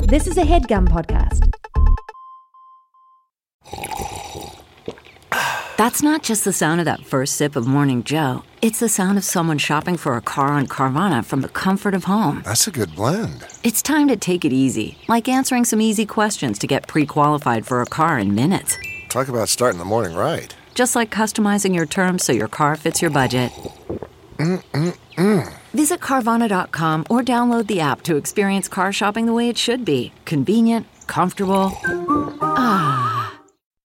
This is a HeadGum podcast. That's not just the sound of that first sip of Morning Joe. It's the sound of someone shopping for a car on Carvana from the comfort of home. That's a good blend. It's time to take it easy, like answering some easy questions to get pre-qualified for a car in minutes. Talk about starting the morning right. Just like customizing your terms so your car fits your budget. Visit Carvana.com or download the app to experience car shopping the way it should be. Convenient, comfortable. Ah.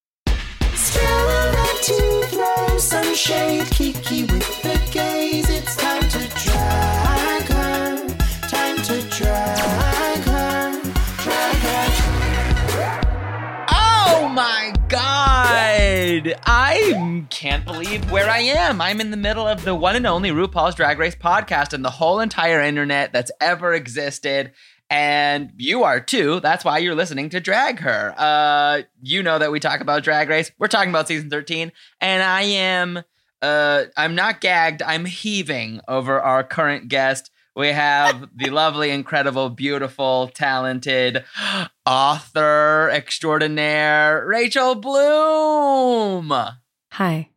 To throw some shade, Kiki with the gaze. It's time to drag her. Time to drag her. Drag her. Oh my God! I can't believe where I am. I'm in the middle of the one and only RuPaul's Drag Race podcast and the whole entire internet that's ever existed. And you are too. That's why you're listening to Drag Her. You know that we talk about Drag Race. We're talking about season 13. And I am, I'm not gagged. I'm heaving over our current guest. We have the lovely, incredible, beautiful, talented author extraordinaire, Rachel Bloom. Hi.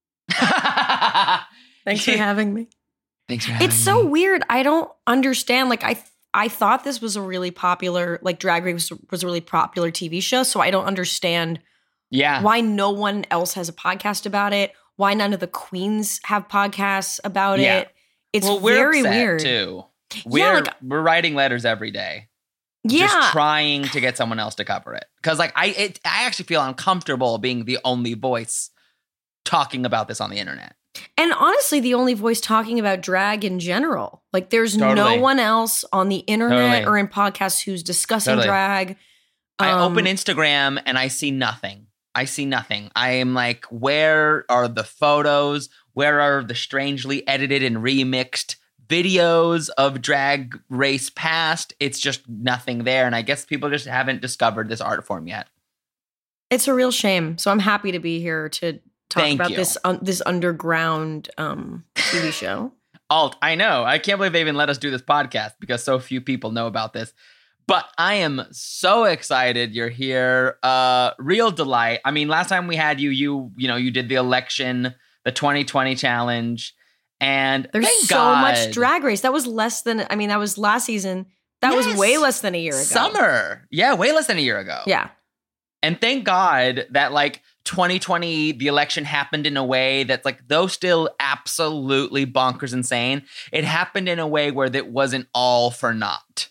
Thanks for having me. Thanks for having me. It's so weird. I don't understand. Like, I thought this was a really popular, like Drag Race was a really popular TV show, so I don't understand why no one else has a podcast about it, why none of the queens have podcasts about it. It's very upset weird. Too. We're writing letters every day. Just trying to get someone else to cover it. Because I actually feel uncomfortable being the only voice talking about this on the internet. And honestly, the only voice talking about drag in general. Like, there's no one else on the internet or in podcasts who's discussing drag. I open Instagram and I see nothing. I am like, where are the photos? Where are the strangely edited and remixed videos of Drag Race past? It's just nothing there. And I guess people just haven't discovered this art form yet. It's a real shame. So I'm happy to be here to talk about this underground TV show. Alt, I know. I can't believe they even let us do this podcast because so few people know about this. But I am so excited you're here. Real delight. I mean, last time we had you did the election, the 2020 challenge, and there's so much Drag Race. That was that was last season. That was way less than a year ago. Summer. Yeah, way less than a year ago. Yeah. And thank God that 2020, the election happened in a way that's though still absolutely bonkers insane, it happened in a way where it wasn't all for naught.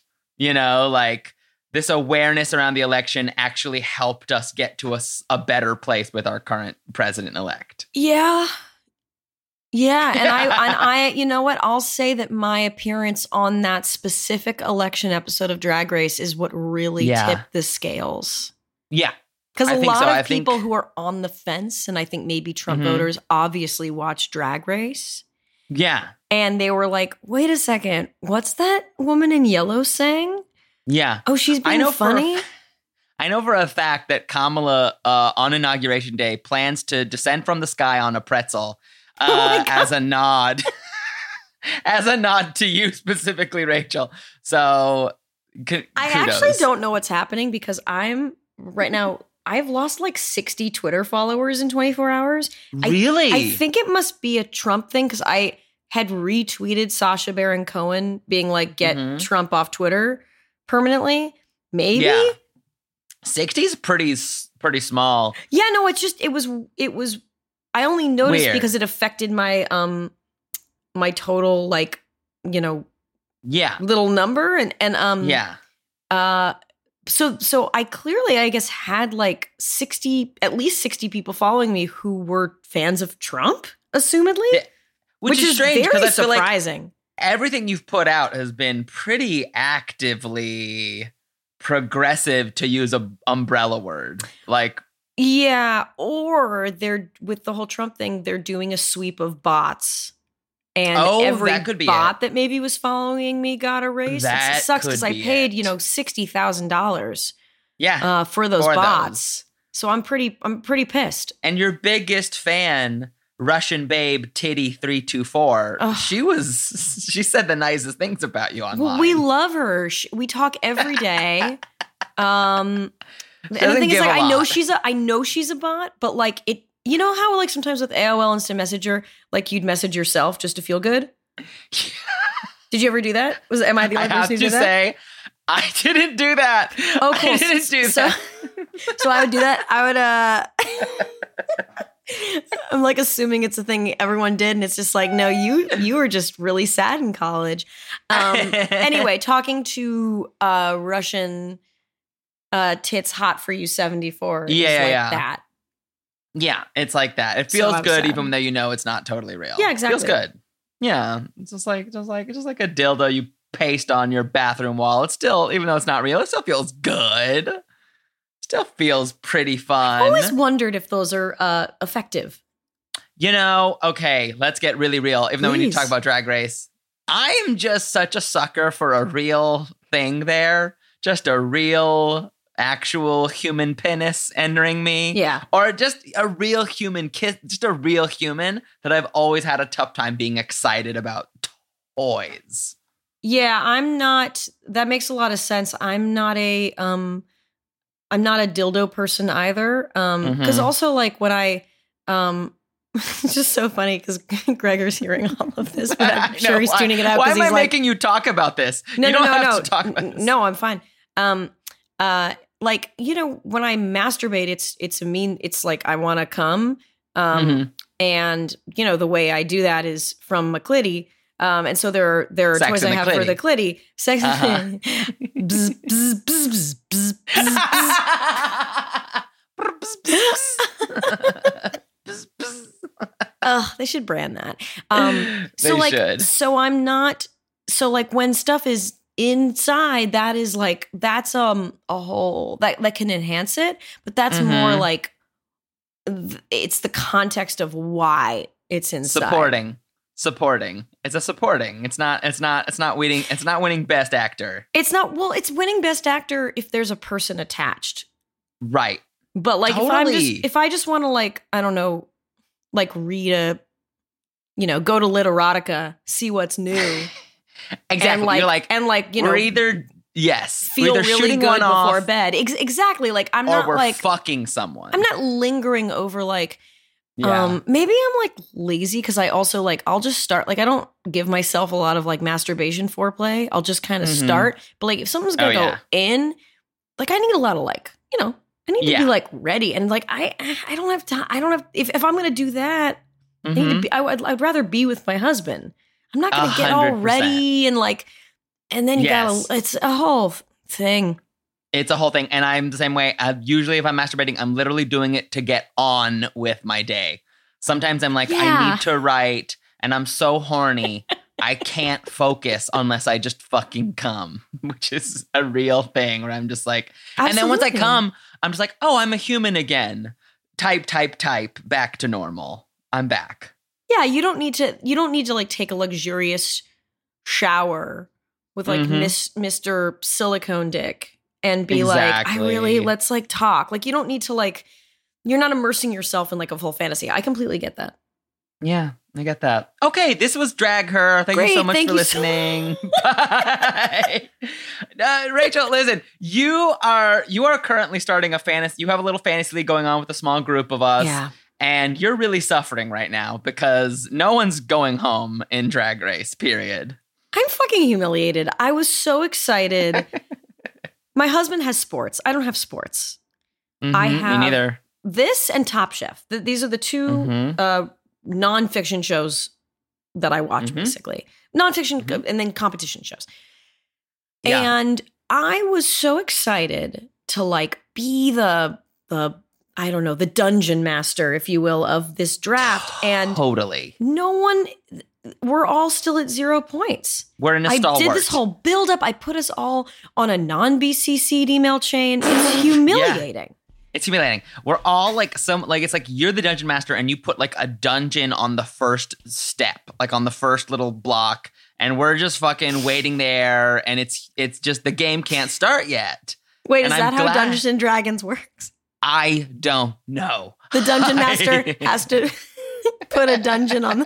This awareness around the election actually helped us get to a better place with our current president-elect. Yeah. Yeah. And I, you know what? I'll say that my appearance on that specific election episode of Drag Race is what really tipped the scales. Yeah. Because a lot of people who are on the fence, and I think maybe Trump voters obviously watch Drag Race. Yeah. And they were like, wait a second, what's that woman in yellow saying? Yeah. Oh, she's being funny? I know for a fact that Kamala on Inauguration Day plans to descend from the sky on a pretzel as a nod. As a nod to you specifically, Rachel. So kudos. I actually don't know what's happening because I'm right now... I've lost 60 Twitter followers in 24 hours. Really? I think it must be a Trump thing because I had retweeted Sacha Baron Cohen being get Trump off Twitter permanently. Maybe. Yeah. 60 is pretty small. Yeah, no, it was I only noticed Weird. because it affected my my total little number and So I clearly, I guess, had at least 60 people following me who were fans of Trump, assumedly. Yeah. Which is strange because I feel surprising. Everything you've put out has been pretty actively progressive, to use a umbrella word. Yeah, or they're, with the whole Trump thing, they're doing a sweep of bots. And every that could be bot that maybe was following me got erased. It sucks because I paid, $60,000 for those bots. So I'm pretty pissed. And your biggest fan, Russian Babe Titty 324, she said the nicest things about you online. Well, we love her. We talk every day. And the thing is, like, I know she's a bot, but like it, you know how like sometimes with AOL Instant Messenger, like you'd message yourself just to feel good. Did you ever do that? Am I the only person who did that? I have to say, I didn't do that. Oh, cool. I didn't do that. So I would do that. I would, I'm like assuming it's a thing everyone did. And it's just like, no, you were just really sad in college. Anyway, talking to Russian tits hot for you 74. Yeah. That. Yeah, it's like that. It feels good even though you know it's not totally real. Yeah, exactly. It feels good. Yeah. It's just like a dildo you paste on your bathroom wall. It's still, even though it's not real, it still feels good. Still feels pretty fun. I always wondered if those are effective. You know, okay, let's get really real. Even though we need to talk about Drag Race, I am just such a sucker for a real thing there. Just a real, actual human penis entering me. Yeah. Or just a real human kiss, just a real human that I've always had a tough time being excited about toys. Yeah, I'm not, that makes a lot of sense. I'm not a dildo person either. Because also like when I, it's just so funny because Gregor's hearing all of this, but I'm sure he's tuning it out. Why am I making you talk about this? No, you don't have to talk about this. No, I'm fine. Like, you know, when I masturbate, it's like I want to come. And you know, the way I do that is from my clitty. And so there are toys I have for the clitty. Sex. Bzz, bzz, bzz, bzz, bzz, bzz. Oh, they should brand that. So I'm not. So like when stuff is inside, that is like that's a whole that can enhance it, but that's more like it's the context of why it's inside. Supporting. It's a supporting. It's not winning. It's not winning Best Actor. It's not. Well, it's winning Best Actor if there's a person attached. Right. But like if I just want to like, I don't know, like read go to Literotica, see what's new. Exactly. And we're either feel really good before bed. Exactly. Like I'm not like fucking someone. I'm not lingering over like. Yeah. Maybe I'm like lazy because I also like I'll just start like I don't give myself a lot of like masturbation foreplay. I'll just kind of start. But like if someone's gonna go in, like I need a lot of like, I need to be like ready and like I don't have time. I don't have if I'm gonna do that, I need to be I'd rather be with my husband. I'm not gonna get all ready and like and then you gotta it's a whole thing. It's a whole thing. And I'm the same way. Usually if I'm masturbating, I'm literally doing it to get on with my day. Sometimes I'm like, I need to write and I'm so horny. I can't focus unless I just fucking come, which is a real thing where I'm just like, Absolutely. And then once I come, I'm just like, oh, I'm a human again. Type, back to normal. I'm back. Yeah, you don't need to like take a luxurious shower with like Mr. Silicone Dick. And be like, let's like talk. Like you don't need to like, you're not immersing yourself in like a full fantasy. I completely get that. Yeah, I get that. Okay, this was Drag Her. Thank you so much for listening. Bye. Rachel, listen, you are currently starting a fantasy. You have a little fantasy league going on with a small group of us. Yeah. And you're really suffering right now because no one's going home in Drag Race, period. I'm fucking humiliated. I was so excited. My husband has sports. I don't have sports. I have me neither. This and Top Chef. These are the two nonfiction shows that I watch, basically. Nonfiction and then competition shows. Yeah. And I was so excited to like be the I don't know, the dungeon master, if you will, of this draft. And totally. We're all still at 0 points. We're in a stalwart. I did this whole build-up. I put us all on a non-BCC'd email chain. It's humiliating. It's humiliating. We're all like it's like you're the dungeon master and you put like a dungeon on the first step, like on the first little block, and we're just fucking waiting there, and it's just the game can't start yet. Wait, is that how Dungeons and Dragons works? I don't know. The dungeon master has to put a dungeon on.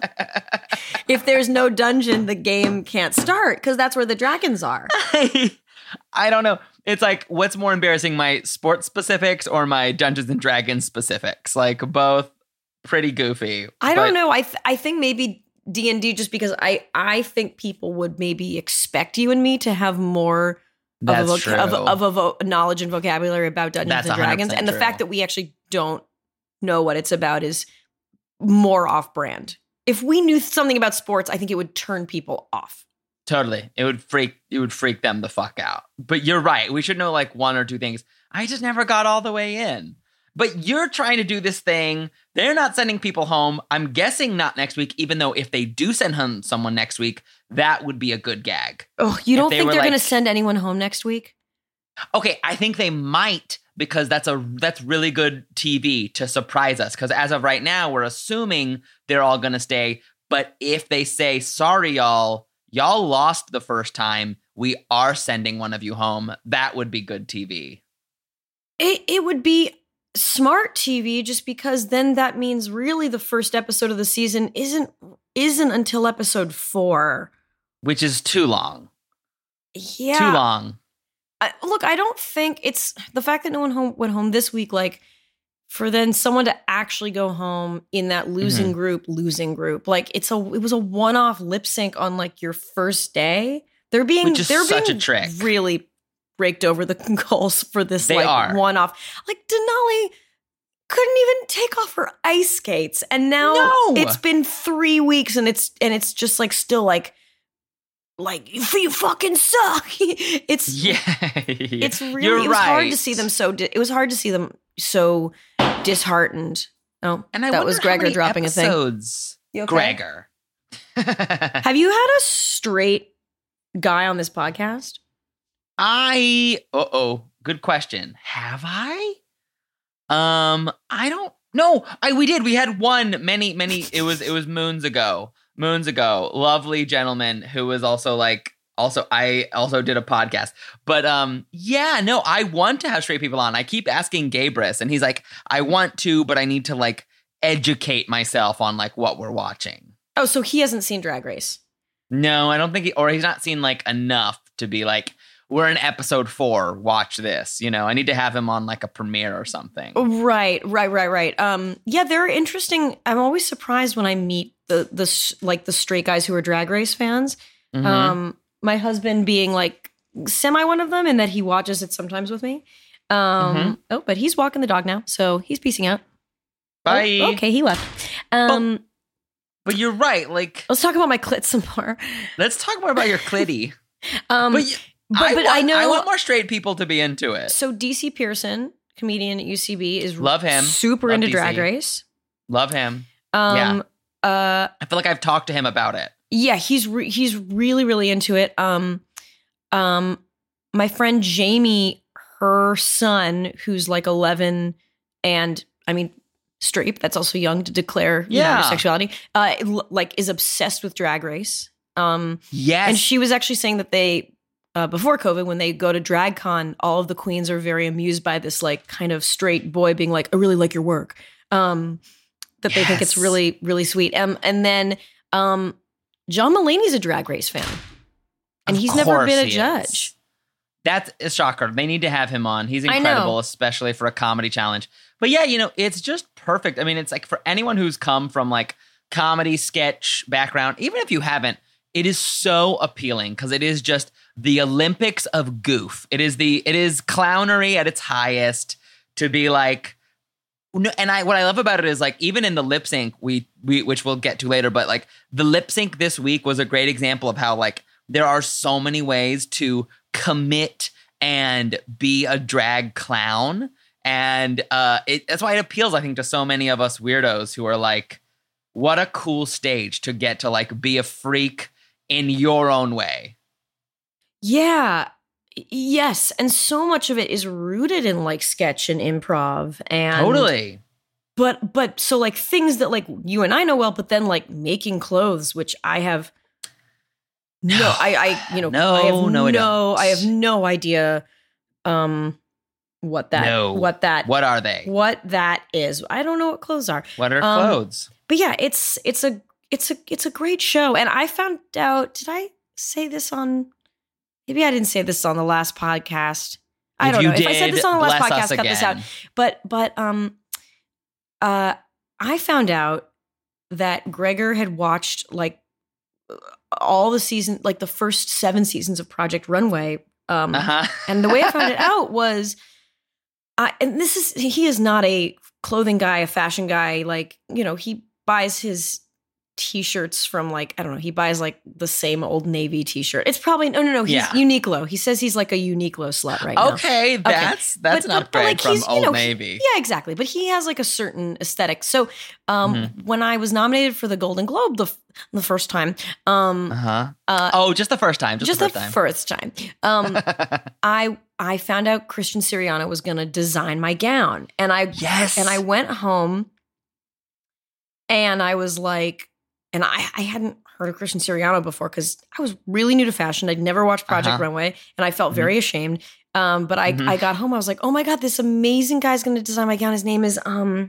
If there's no dungeon, the game can't start because that's where the dragons are. I don't know. It's like, what's more embarrassing, my sports specifics or my Dungeons and Dragons specifics? Like, both pretty goofy. I don't know. I think maybe D&D, just because I think people would maybe expect you and me to have more of a knowledge and vocabulary about Dungeons and Dragons. And the fact that we actually don't know what it's about is more off-brand. If we knew something about sports, I think it would turn people off. Totally. It would freak them the fuck out. But you're right. We should know like one or two things. I just never got all the way in. But you're trying to do this thing. They're not sending people home. I'm guessing not next week, even though if they do send home someone next week, that would be a good gag. Oh, you don't think they're going to send anyone home next week? Okay, I think they might, because that's really good TV to surprise us. Because as of right now, we're assuming they're all going to stay. But if they say, sorry, y'all lost the first time, we are sending one of you home, that would be good TV. It would be smart TV, just because then that means really the first episode of the season isn't until episode 4. Which is too long. Yeah. Too long. Look, I don't think it's the fact that no one went home this week, like, for then someone to actually go home in that losing group, like it was a one-off lip sync on like your first day. They're being such a trick. Really raked over the goals for this one-off. Like Denali couldn't even take off her ice skates, and now it's been 3 weeks, and it's just like still like you fucking suck. It's really it was hard to see them so disheartened. Oh, and that was Gregor dropping episodes. A thing. Okay? Gregor. Have you had a straight guy on this podcast? Good question. Have I? I don't know. We did. We had one many, it was moons ago. Lovely gentleman who was I also did a podcast. But I want to have straight people on. I keep asking Gabrus, and he's like, I want to, but I need to like educate myself on like what we're watching. Oh, so he hasn't seen Drag Race? No, I don't think he's not seen like enough to be like, we're in episode 4, watch this. You know, I need to have him on like a premiere or something. Right. They're interesting. I'm always surprised when I meet the straight guys who are Drag Race fans. Mm-hmm. My husband being like semi one of them, and that he watches it sometimes with me. Oh, but he's walking the dog now, so he's peacing out. Bye. Oh, okay, he left. But you're right. Like, let's talk about my clit some more. Let's talk more about your clitty. But I know I want more straight people to be into it. So DC Pearson, comedian at UCB, is love him. Super into DC. Drag Race. Love him. I feel like I've talked to him about it. Yeah, he's really, really into it. My friend Jamie, her son, who's like 11, and I mean straight, that's also young to declare her sexuality, is obsessed with Drag Race. Yes, and she was actually saying that they. Before COVID, when they go to DragCon, all of the queens are very amused by this like kind of straight boy being like, I really like your work. That they think it's really, really sweet. And then John Mulaney's a Drag Race fan. And he's never been a judge. That's a shocker. They need to have him on. He's incredible, especially for a comedy challenge. But yeah, it's just perfect. I mean, it's like for anyone who's come from like comedy, sketch background, even if you haven't, it is so appealing because it is just the Olympics of goof. It is clownery at its highest to be like, and what I love about it is like, even in the lip sync, we which we'll get to later, but like the lip sync this week was a great example of how like there are so many ways to commit and be a drag clown. And that's why it appeals, I think, to so many of us weirdos who are like, what a cool stage to get to like be a freak in your own way. Yeah. Yes. And so much of it is rooted in like sketch and improv and totally. But so like things that like you and I know well, but then like making clothes, which I have I have no idea what are they? What that is. I don't know what clothes are. What are clothes? But yeah, it's a great show. And I found out, did I say this on, maybe I didn't say this on the last podcast. I don't know. Did, if I said this on the last podcast, cut this out. But I found out that Gregor had watched like all the season, like the first 7 seasons of Project Runway. And the way I found it out was, he is not a clothing guy, a fashion guy. Like, you know, he buys his t-shirts from like, I don't know, he buys like the same Old Navy t-shirt. It's probably, no, he's Uniqlo. He says he's like a Uniqlo slut right now. Okay, that's an upgrade from Old Navy. Yeah, exactly. But he has like a certain aesthetic. So when I was nominated for the Golden Globe the first time. Just the first time. Just the first time. I found out Christian Siriano was going to design my gown. And I went home and I was like, and I hadn't heard of Christian Siriano before because I was really new to fashion. I'd never watched Project Runway, and I felt very ashamed. But I got home. I was like, oh my God, this amazing guy's going to design my gown. His name is, I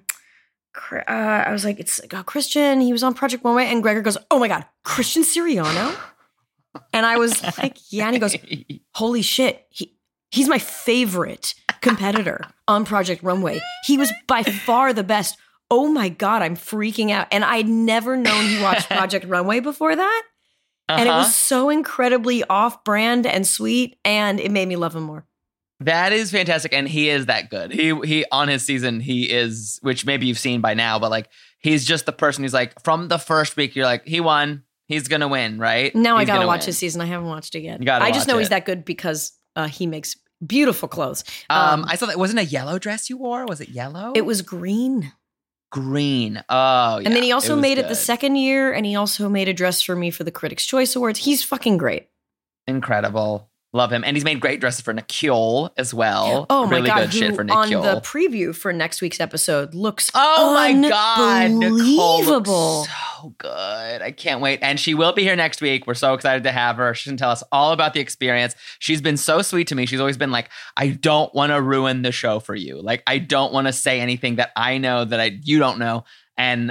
was like, it's Christian. He was on Project Runway. And Gregor goes, oh my God, Christian Siriano? And I was like, yeah. And he goes, holy shit. He's my favorite competitor on Project Runway. He was by far the best. Oh my God, I'm freaking out. And I'd never known he watched Project Runway before that. And it was so incredibly off-brand and sweet, and it made me love him more. That is fantastic. And he is that good. He on his season, he is, which maybe you've seen by now, but like, he's just the person who's like, from the first week, you're like, he won. He's going to win, right? Now I got to watch his season. I haven't watched it yet. I just know he's that good because he makes beautiful clothes. I saw that. Wasn't a yellow dress you wore? Was it yellow? It was green. Green. Oh, yeah. And then he also made it the second year, and he also made a dress for me for the Critics' Choice Awards. He's fucking great. Incredible. Love him. And he's made great dresses for Nicole as well. Oh my really God. Good shit for Nicole. On the preview for next week's episode looks my God. Nicole looks unbelievable. So good. I can't wait. And she will be here next week. We're so excited to have her. She can tell us all about the experience. She's been so sweet to me. She's always been like, I don't want to ruin the show for you. Like, I don't want to say anything that I know that you don't know. And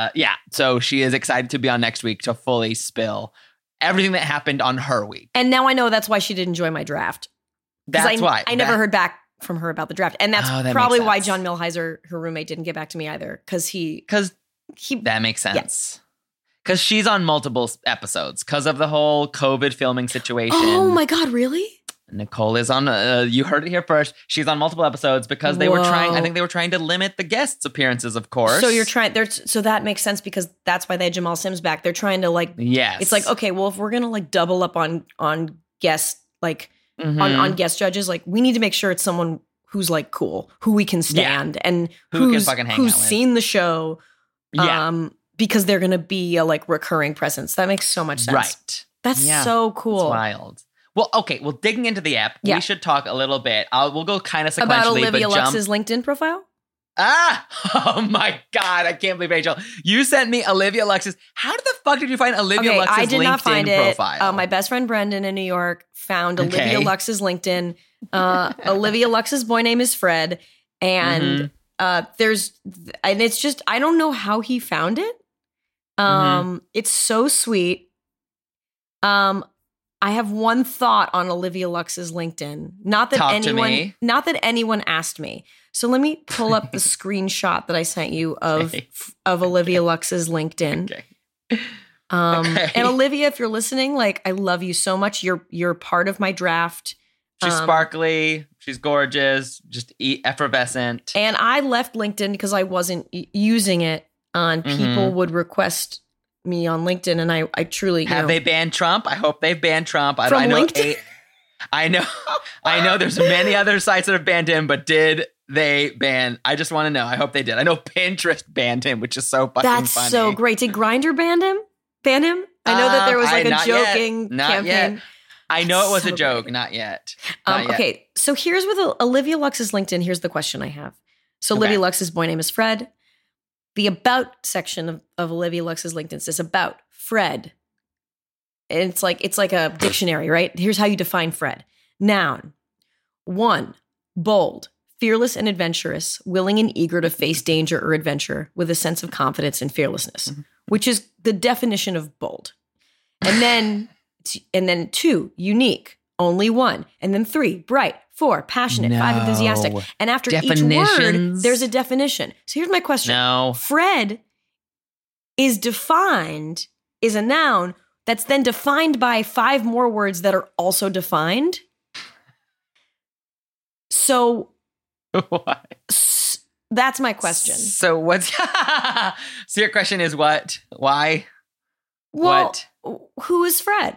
so she is excited to be on next week to fully spill everything that happened on her week. And now I know that's why she didn't enjoy my draft. That's why. I never heard back from her about the draft. And that's probably why John Milheiser, her roommate, didn't get back to me either. Because that makes sense. Because she's on multiple episodes because of the whole COVID filming situation. Oh my God, really? Nicole is on, you heard it here first. She's on multiple episodes because they were trying to limit the guests' appearances, of course. So so that makes sense because that's why they had Jamal Sims back. They're trying to like, yes. It's like, okay, well, if we're going to like double up on guests, like on guest judges, like we need to make sure it's someone who's like cool, who we can stand and who's seen the show. Because they're going to be a like recurring presence. That makes so much sense. Right. That's so cool. It's wild. Well, okay. Well, digging into the app, we should talk a little bit. We'll go kind of sequentially. About Olivia Lux's LinkedIn profile? Oh my God. I can't believe, Rachel. You sent me Olivia Lux's. How the fuck did you find Olivia Lux's LinkedIn profile? I did not find it. My best friend Brendan in New York found Olivia Lux's LinkedIn. Olivia Lux's boy name is Fred. And it's just, I don't know how he found it. It's so sweet. I have one thought on Olivia Lux's LinkedIn. Not that anyone asked me. So let me pull up the screenshot that I sent you of Olivia Lux's LinkedIn. Okay. And Olivia, if you're listening, like I love you so much. You're part of my draft. She's sparkly. She's gorgeous. Just effervescent. And I left LinkedIn because I wasn't using it. People would request me on LinkedIn, and I truly have they banned Trump? I hope they've banned Trump. I know LinkedIn? I know there's many other sites that have banned him, but did they ban? I just want to know. I hope they did. I know Pinterest banned him, which is so fucking funny. That's so great. Did Grindr ban him? I know that there was like a joking campaign. Yet. I know it was a joke. Not yet. Okay, so here's with Olivia Lux's LinkedIn. Here's the question I have. So Olivia Lux's boy name is Fred. The about section of Olivia Lux's LinkedIn says about Fred. And it's like a dictionary, right? Here's how you define Fred. Noun. 1, bold, fearless and adventurous, willing and eager to face danger or adventure with a sense of confidence and fearlessness, which is the definition of bold. And then 2, unique, only 1. And then 3, bright. 4, passionate. 5, enthusiastic. And after each word, there's a definition. So here's my question. No. Fred is defined, is a noun that's then defined by 5 more words that are also defined. So what? That's my question. So what's so your question is what? Why? Well, who is Fred?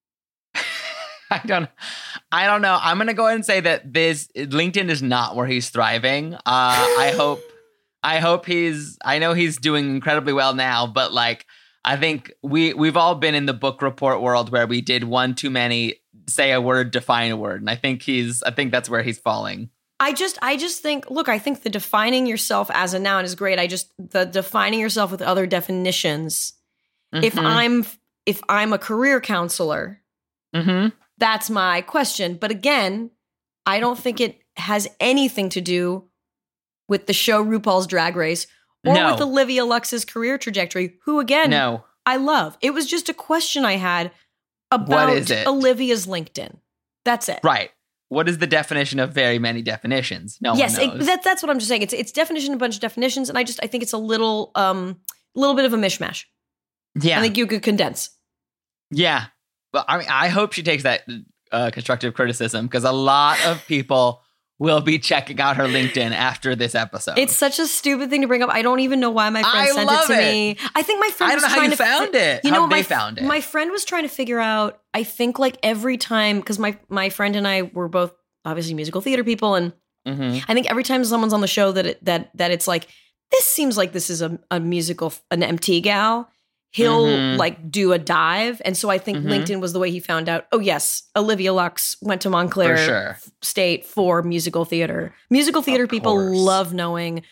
I don't know. I'm gonna go ahead and say that LinkedIn is not where he's thriving. I hope I know he's doing incredibly well now, but like I think we've all been in the book report world where we did one too many, say a word, define a word. And I think that's where he's falling. I just think, look, I think the defining yourself as a noun is great. The defining yourself with other definitions. Mm-hmm. If I'm a career counselor, mm-hmm. That's my question. But again, I don't think it has anything to do with the show RuPaul's Drag Race or with Olivia Lux's career trajectory, who again, I love. It was just a question I had about Olivia's LinkedIn. That's it. Right. What is the definition of very many definitions? No one knows. That's what I'm just saying. It's definition, a bunch of definitions, and I think it's a little bit of a mishmash. Yeah. I think you could condense. Yeah. Well, I mean, I hope she takes that constructive criticism because a lot of people will be checking out her LinkedIn after this episode. It's such a stupid thing to bring up. I don't even know why my friend sent it to me. I think my friend was trying to found it. How they found it. My friend was trying to figure out, I think like every time, because my friend and I were both obviously musical theater people, and mm-hmm. I think every time someone's on the show that it's like, this seems like this is a musical, an MT gal, he'll mm-hmm. like do a dive. And so I think mm-hmm. LinkedIn was the way he found out, oh yes, Olivia Lux went to Montclair State for musical theater. Musical theater people love knowing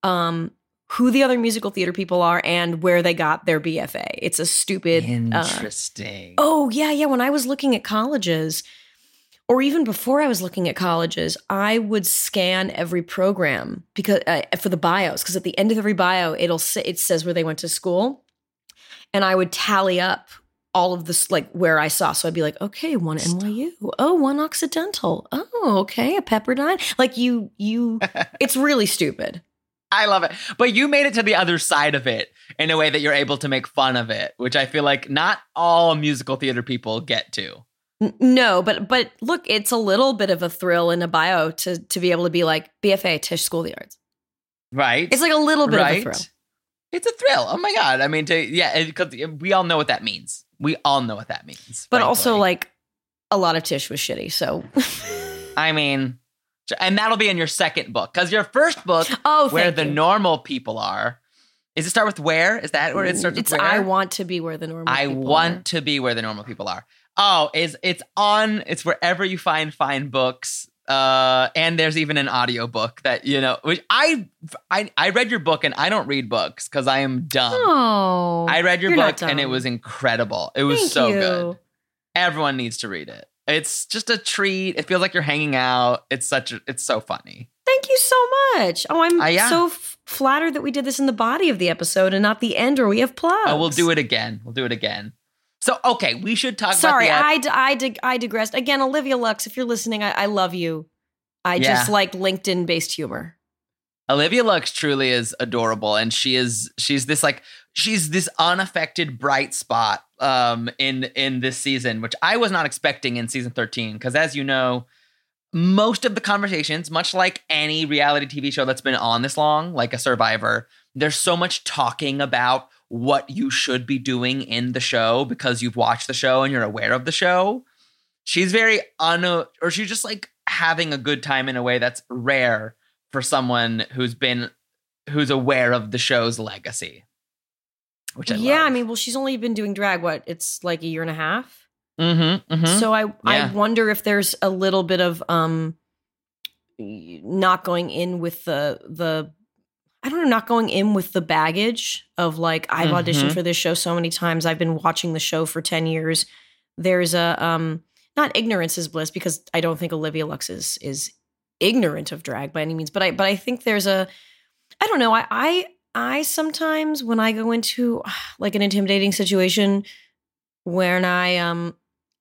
who the other musical theater people are and where they got their BFA. It's a stupid... Interesting. Yeah. When I was looking at colleges, or even before I was looking at colleges, I would scan every program because for the bios, because at the end of every bio, it says where they went to school. And I would tally up all of this, like where I saw. So I'd be like, okay, 1 NYU. Oh, 1 Occidental. Oh, okay, a Pepperdine. Like you, it's really stupid. I love it. But you made it to the other side of it in a way that you're able to make fun of it, which I feel like not all musical theater people get to. No, but look, it's a little bbit of a thrill in a bio to be able to be like BFA Tisch School of the Arts. Right. It's like a little bit of a thrill. It's a thrill. Oh my God. I mean, because we all know what that means. We all know what that means. But also, like, a lot of Tisch was shitty, so. I mean, and that'll be in your second book. Because your first book, Where the Normal People Are, does it start with where? Is that where it starts with where? I want to be where the normal people are. I want to be where the normal people are. Oh, it's wherever you find fine books. And there's even an audiobook that, which I read your book, and I don't read books because I am dumb. Oh, I read your book and it was incredible. It was so good. Everyone needs to read it. It's just a treat. It feels like you're hanging out. It's so funny. Thank you so much. Oh, I'm so flattered that we did this in the body of the episode and not the end where we have plugs. Oh, we'll do it again. So, okay, we should talk Sorry, about I digressed. Again, Olivia Lux, if you're listening, I love you. I just like LinkedIn-based humor. Olivia Lux truly is adorable, and she's this unaffected bright spot in this season, which I was not expecting in season 13, because as you know, most of the conversations, much like any reality TV show that's been on this long, like a Survivor, there's so much talking about what you should be doing in the show because you've watched the show and you're aware of the show. She's very she's just like having a good time in a way that's rare for someone who's aware of the show's legacy. Which I love. I mean, well, she's only been doing drag, it's like a year and a half? Mm-hmm, mm-hmm. So I wonder if there's a little bit of not going in with not going in with the baggage of like, I've auditioned for this show so many times. I've been watching the show for 10 years. There's a, not ignorance is bliss, because I don't think Olivia Lux is ignorant of drag by any means, but I think there's I don't know. I sometimes when I go into like an intimidating situation when I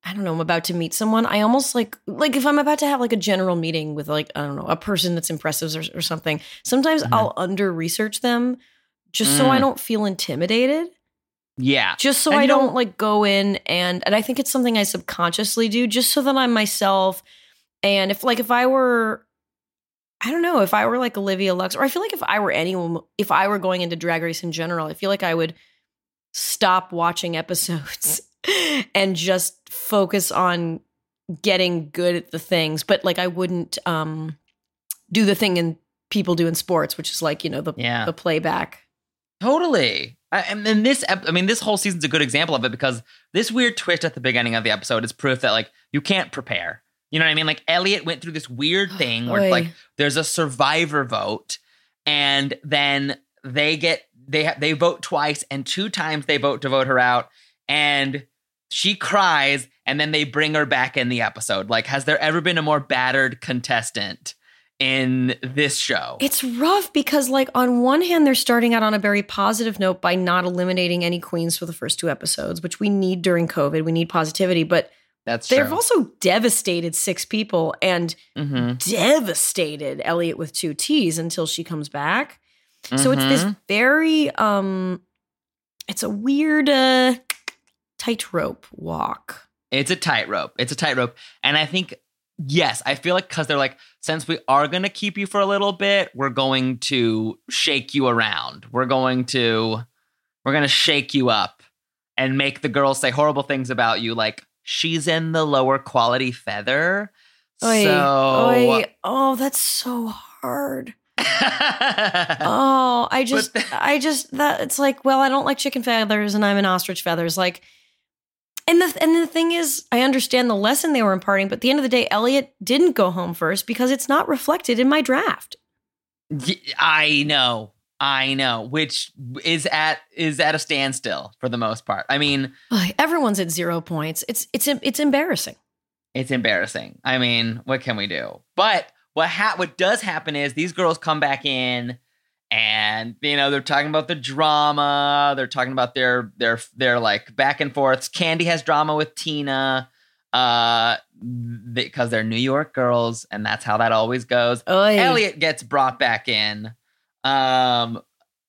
I don't know, I'm about to meet someone, I almost like if I'm about to have like a general meeting with like, I don't know, a person that's impressive or something, sometimes I'll under-research them just so I don't feel intimidated. Yeah. Just so I don't like go in and I think it's something I subconsciously do just so that I'm myself. And if I were, I don't know, if I were like Olivia Lux, or I feel like if I were anyone, if I were going into Drag Race in general, I feel like I would stop watching episodes and just focus on getting good at the things. But like I wouldn't do the thing people do in sports, which is like, the playback. Totally. And then this whole season's a good example of it because this weird twist at the beginning of the episode is proof that like you can't prepare. You know what I mean? Like Elliot went through this weird thing where like there's a survivor vote and then they vote twice and 2 times they vote to vote her out and she cries and then they bring her back in the episode. Like, has there ever been a more battered contestant in this show? It's rough because like on one hand, they're starting out on a very positive note by not eliminating any queens for the first 2 episodes, which we need during COVID. We need positivity, but they've also devastated 6 people and devastated Elliot with 2 T's until she comes back. So it's this very, it's a weird tightrope walk. It's a tightrope. And I think, yes, I feel like because they're like, since we are going to keep you for a little bit, we're going to shake you around. We're going to shake you up and make the girls say horrible things about you. Like, she's in the lower quality feather. Oh, that's so hard. It's like, well, I don't like chicken feathers and I'm an ostrich feathers. Like, and the thing is, I understand the lesson they were imparting, but at the end of the day, Elliot didn't go home first because it's not reflected in my draft. I know, which is at a standstill for the most part. I mean, everyone's at 0 points. It's embarrassing. It's embarrassing. I mean, what can we do? But what does happen is these girls come back in and, they're talking about the drama. They're talking about their like back and forths. Candy has drama with Tina because they're New York girls and that's how that always goes. Elliot gets brought back in. And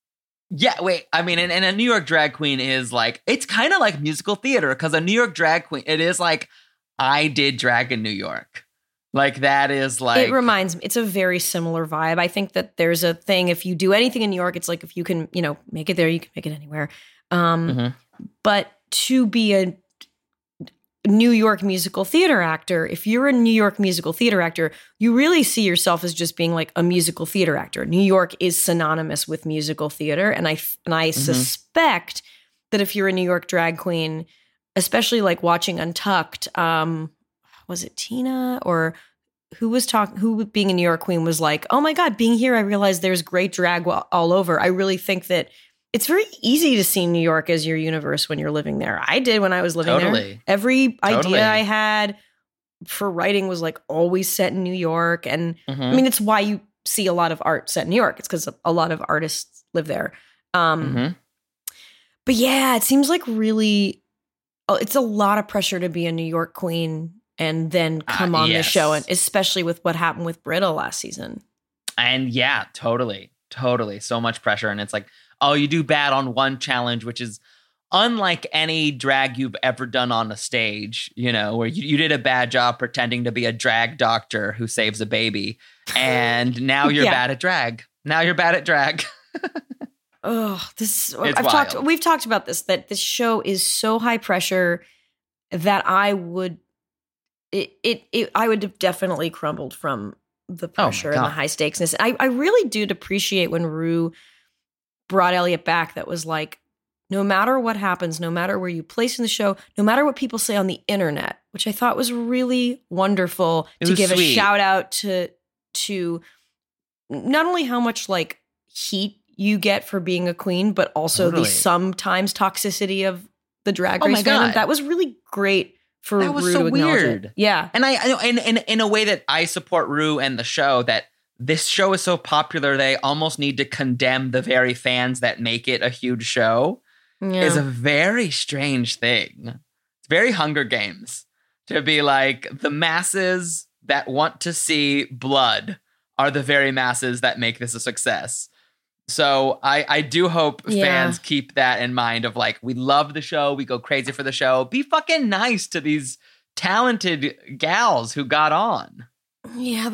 a New York drag queen is like, it's kind of like musical theater because a New York drag queen, it is like, I did drag in New York. Like that is like... It reminds me, it's a very similar vibe. I think that there's a thing, if you do anything in New York, it's like if you can, make it there, you can make it anywhere. But to be a New York musical theater actor, if you're a New York musical theater actor, you really see yourself as just being like a musical theater actor. New York is synonymous with musical theater. And I suspect that if you're a New York drag queen, especially like watching Untucked, was it Tina or who being a New York queen was like, oh my God, being here, I realized there's great drag all over. I really think that it's very easy to see New York as your universe when you're living there. I did when I was living there. Every idea I had for writing was like always set in New York. And I mean, it's why you see a lot of art set in New York. It's because a lot of artists live there. But yeah, it seems like really, it's a lot of pressure to be a New York queen and then come on the show, and especially with what happened with Britta last season. And yeah, totally. So much pressure. And it's like, oh, you do bad on one challenge, which is unlike any drag you've ever done on a stage, where you did a bad job pretending to be a drag doctor who saves a baby. And now you're bad at drag. Oh, we've talked about this, that this show is so high pressure that I would have definitely crumbled from the pressure and the high stakesness. I really do appreciate when Rue brought Elliot back. That was like, no matter what happens, no matter where you place in the show, no matter what people say on the internet, which I thought was really wonderful to give a shout out to not only how much like heat you get for being a queen, but also the sometimes toxicity of the Drag Race fandom. That was really great for Rue to acknowledge it. Yeah. And I in a way that I support Rue and the show, that this show is so popular they almost need to condemn the very fans that make it a huge show is a very strange thing. It's very Hunger Games. to be like, the masses that want to see blood are the very masses that make this a success. So I do hope fans keep that in mind of like, we love the show. We go crazy for the show. Be fucking nice to these talented gals who got on. Yeah,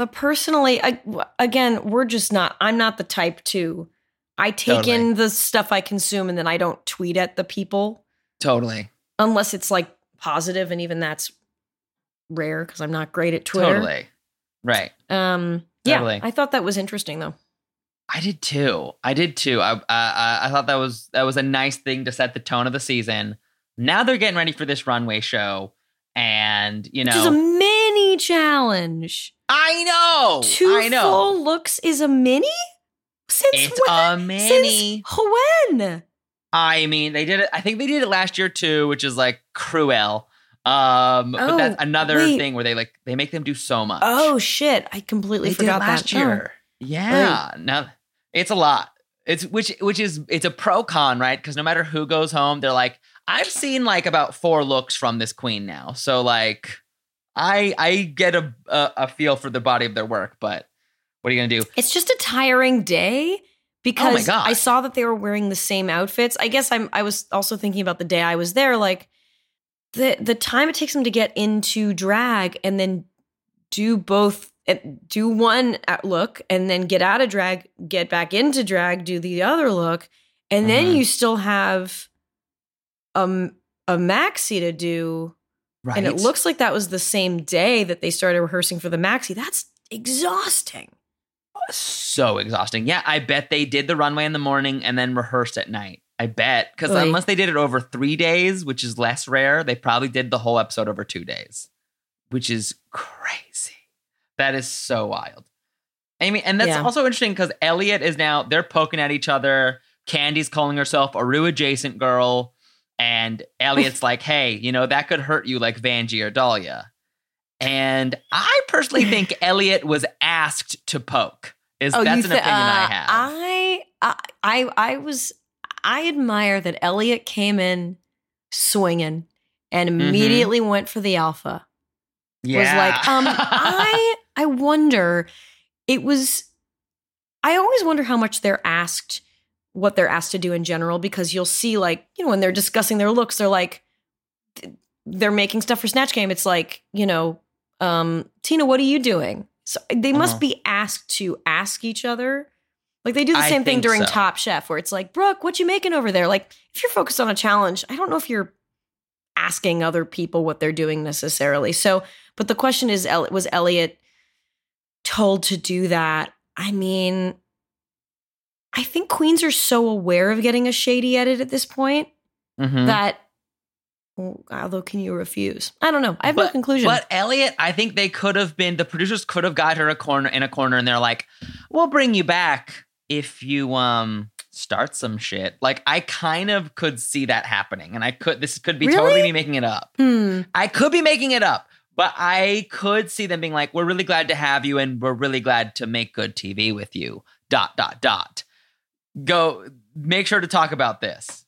again, I'm not the type to, I take in the stuff I consume and then I don't tweet at the people. Totally. Unless it's like positive, and even that's rare because I'm not great at Twitter. Totally. Right. Totally. Yeah, I thought that was interesting though. I did too. I thought that was a nice thing to set the tone of the season. Now they're getting ready for this runway show, and you know, which is a mini challenge. I know. 2 full looks is a mini. It's a mini. Since when? I mean, they did it. I think they did it last year too, which is like cruel. But that's another thing where they make them do so much. Oh shit! I completely forgot that last year. Yeah. Now it's a lot. It's it's a pro con, right? Because no matter who goes home, they're like, I've seen like about 4 looks from this queen now. So like, I get a feel for the body of their work, but what are you gonna do? It's just a tiring day because I saw that they were wearing the same outfits. I guess I was also thinking about the day I was there, like the time it takes them to get into drag and then do one look and then get out of drag, get back into drag, do the other look, and then you still have a maxi to do. Right. And it looks like that was the same day that they started rehearsing for the maxi. That's exhausting. So exhausting. Yeah, I bet they did the runway in the morning and then rehearsed at night. I bet. Because unless they did it over 3 days, which is less rare, they probably did the whole episode over 2 days, which is crazy. That is so wild. Amy, and that's also interesting because Elliott is now, they're poking at each other. Candy's calling herself a Rue adjacent girl. And Elliott's like, hey, you know, that could hurt you like Vanjie or Dahlia. And I personally think Elliott was asked to poke. That's an opinion I have. I admire that Elliott came in swinging and immediately went for the alpha. Yeah. Was like, I wonder, I always wonder how much what they're asked to do in general, because you'll see like, you know, when they're discussing their looks, they're like, they're making stuff for Snatch Game. It's like, you know, Tina, what are you doing? So they must be asked to ask each other. Like they do the same thing during Top Chef, where it's like, Brooke, what you making over there? Like if you're focused on a challenge, I don't know if you're asking other people what they're doing necessarily. So, but the question is, was Elliott told to do that? I mean, I think queens are so aware of getting a shady edit at this point that, although can you refuse? I don't know. I have no conclusion. But Elliott, I think the producers could have got her in a corner and they're like, we'll bring you back if you start some shit. Like I kind of could see that happening, and this could be totally me making it up. I could be making it up, but I could see them being like, we're really glad to have you and we're really glad to make good TV with you. ... Go make sure to talk about this.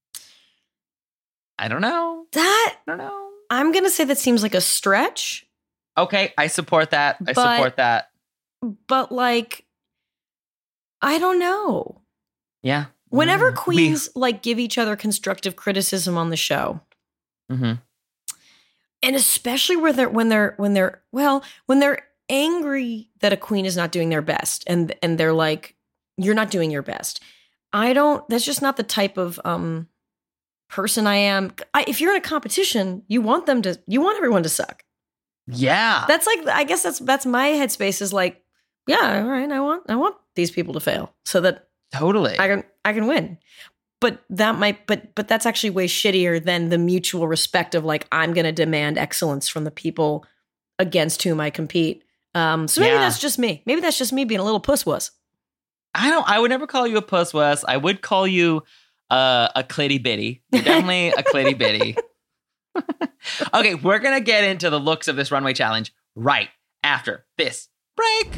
I don't know. I don't know. I'm going to say that seems like a stretch. Okay, I support that. But like, I don't know. Yeah. Whenever queens like give each other constructive criticism on the show, and especially when they're angry that a queen is not doing their best, and they're like, you're not doing your best. That's just not the type of person I am. If you're in a competition, you want everyone to suck. Yeah. That's like, I guess that's my headspace is like, yeah, all right, I want these people to fail so that totally I can win. But but that's actually way shittier than the mutual respect of like, I'm going to demand excellence from the people against whom I compete. So maybe that's just me. Maybe that's just me being a little puss-wuss. I would never call you a puss-wuss. I would call you a clitty bitty. You're definitely a clitty bitty. Okay, we're going to get into the looks of this runway challenge right after this break.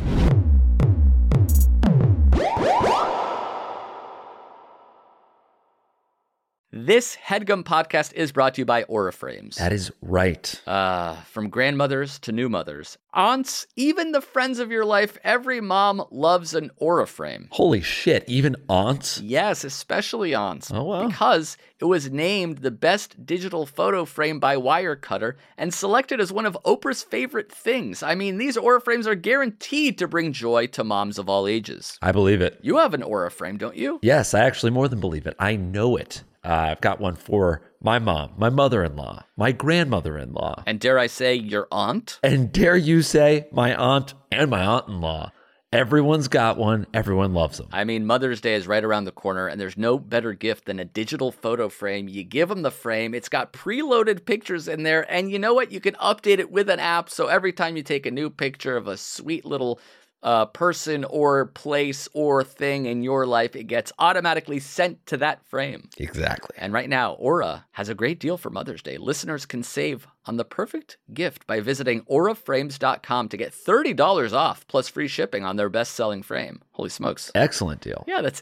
This HeadGum podcast is brought to you by Aura Frames. That is right. From grandmothers to new mothers, aunts, even the friends of your life, every mom loves an Aura frame. Holy shit, even aunts? Yes, especially aunts. Oh, wow. Because it was named the best digital photo frame by Wirecutter and selected as one of Oprah's favorite things. I mean, these Aura frames are guaranteed to bring joy to moms of all ages. I believe it. You have an Aura frame, don't you? Yes, I actually more than believe it. I know it. I've got one for my mom, my mother-in-law, my grandmother-in-law. And dare I say, your aunt? And dare you say, my aunt and my aunt-in-law. Everyone's got one. Everyone loves them. I mean, Mother's Day is right around the corner, and there's no better gift than a digital photo frame. You give them the frame. It's got preloaded pictures in there, and you know what? You can update it with an app, so every time you take a new picture of a sweet little person or place or thing in your life, it gets automatically sent to that frame. Exactly. And right now, Aura has a great deal for Mother's Day. Listeners can save on the perfect gift by visiting auraframes.com to get $30 off plus free shipping on their best-selling frame. Holy smokes. Excellent deal. Yeah, that's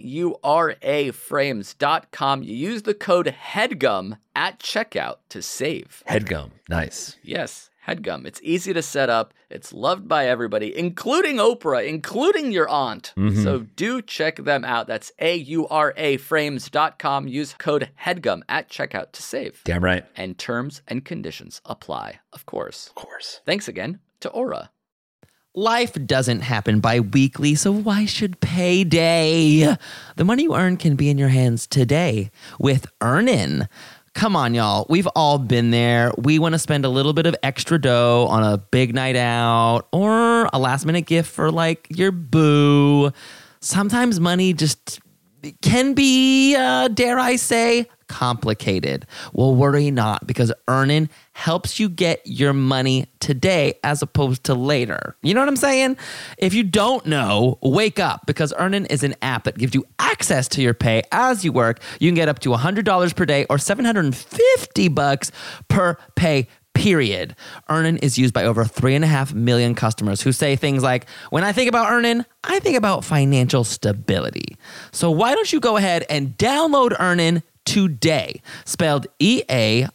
auraframes.com. You use the code HEADGUM at checkout to save. HeadGum. Nice. Yes. HeadGum. It's easy to set up. It's loved by everybody, including Oprah, including your aunt. Mm-hmm. So do check them out. That's auraframes.com. Use code HEADGUM at checkout to save. Damn right. And terms and conditions apply, of course. Of course. Thanks again to Aura. Life doesn't happen bi-weekly, so why should payday? The money you earn can be in your hands today with Earnin. Come on, y'all. We've all been there. We want to spend a little bit of extra dough on a big night out or a last-minute gift for, like, your boo. Sometimes money just can be, dare I say, complicated. Well, worry not, because Earnin helps you get your money today as opposed to later. You know what I'm saying? If you don't know, wake up, because Earnin is an app that gives you access to your pay as you work. You can get up to $100 per day or $750 per pay period. Earnin is used by over 3.5 million customers who say things like, when I think about Earnin, I think about financial stability. So why don't you go ahead and download Earnin today, spelled EARNIN,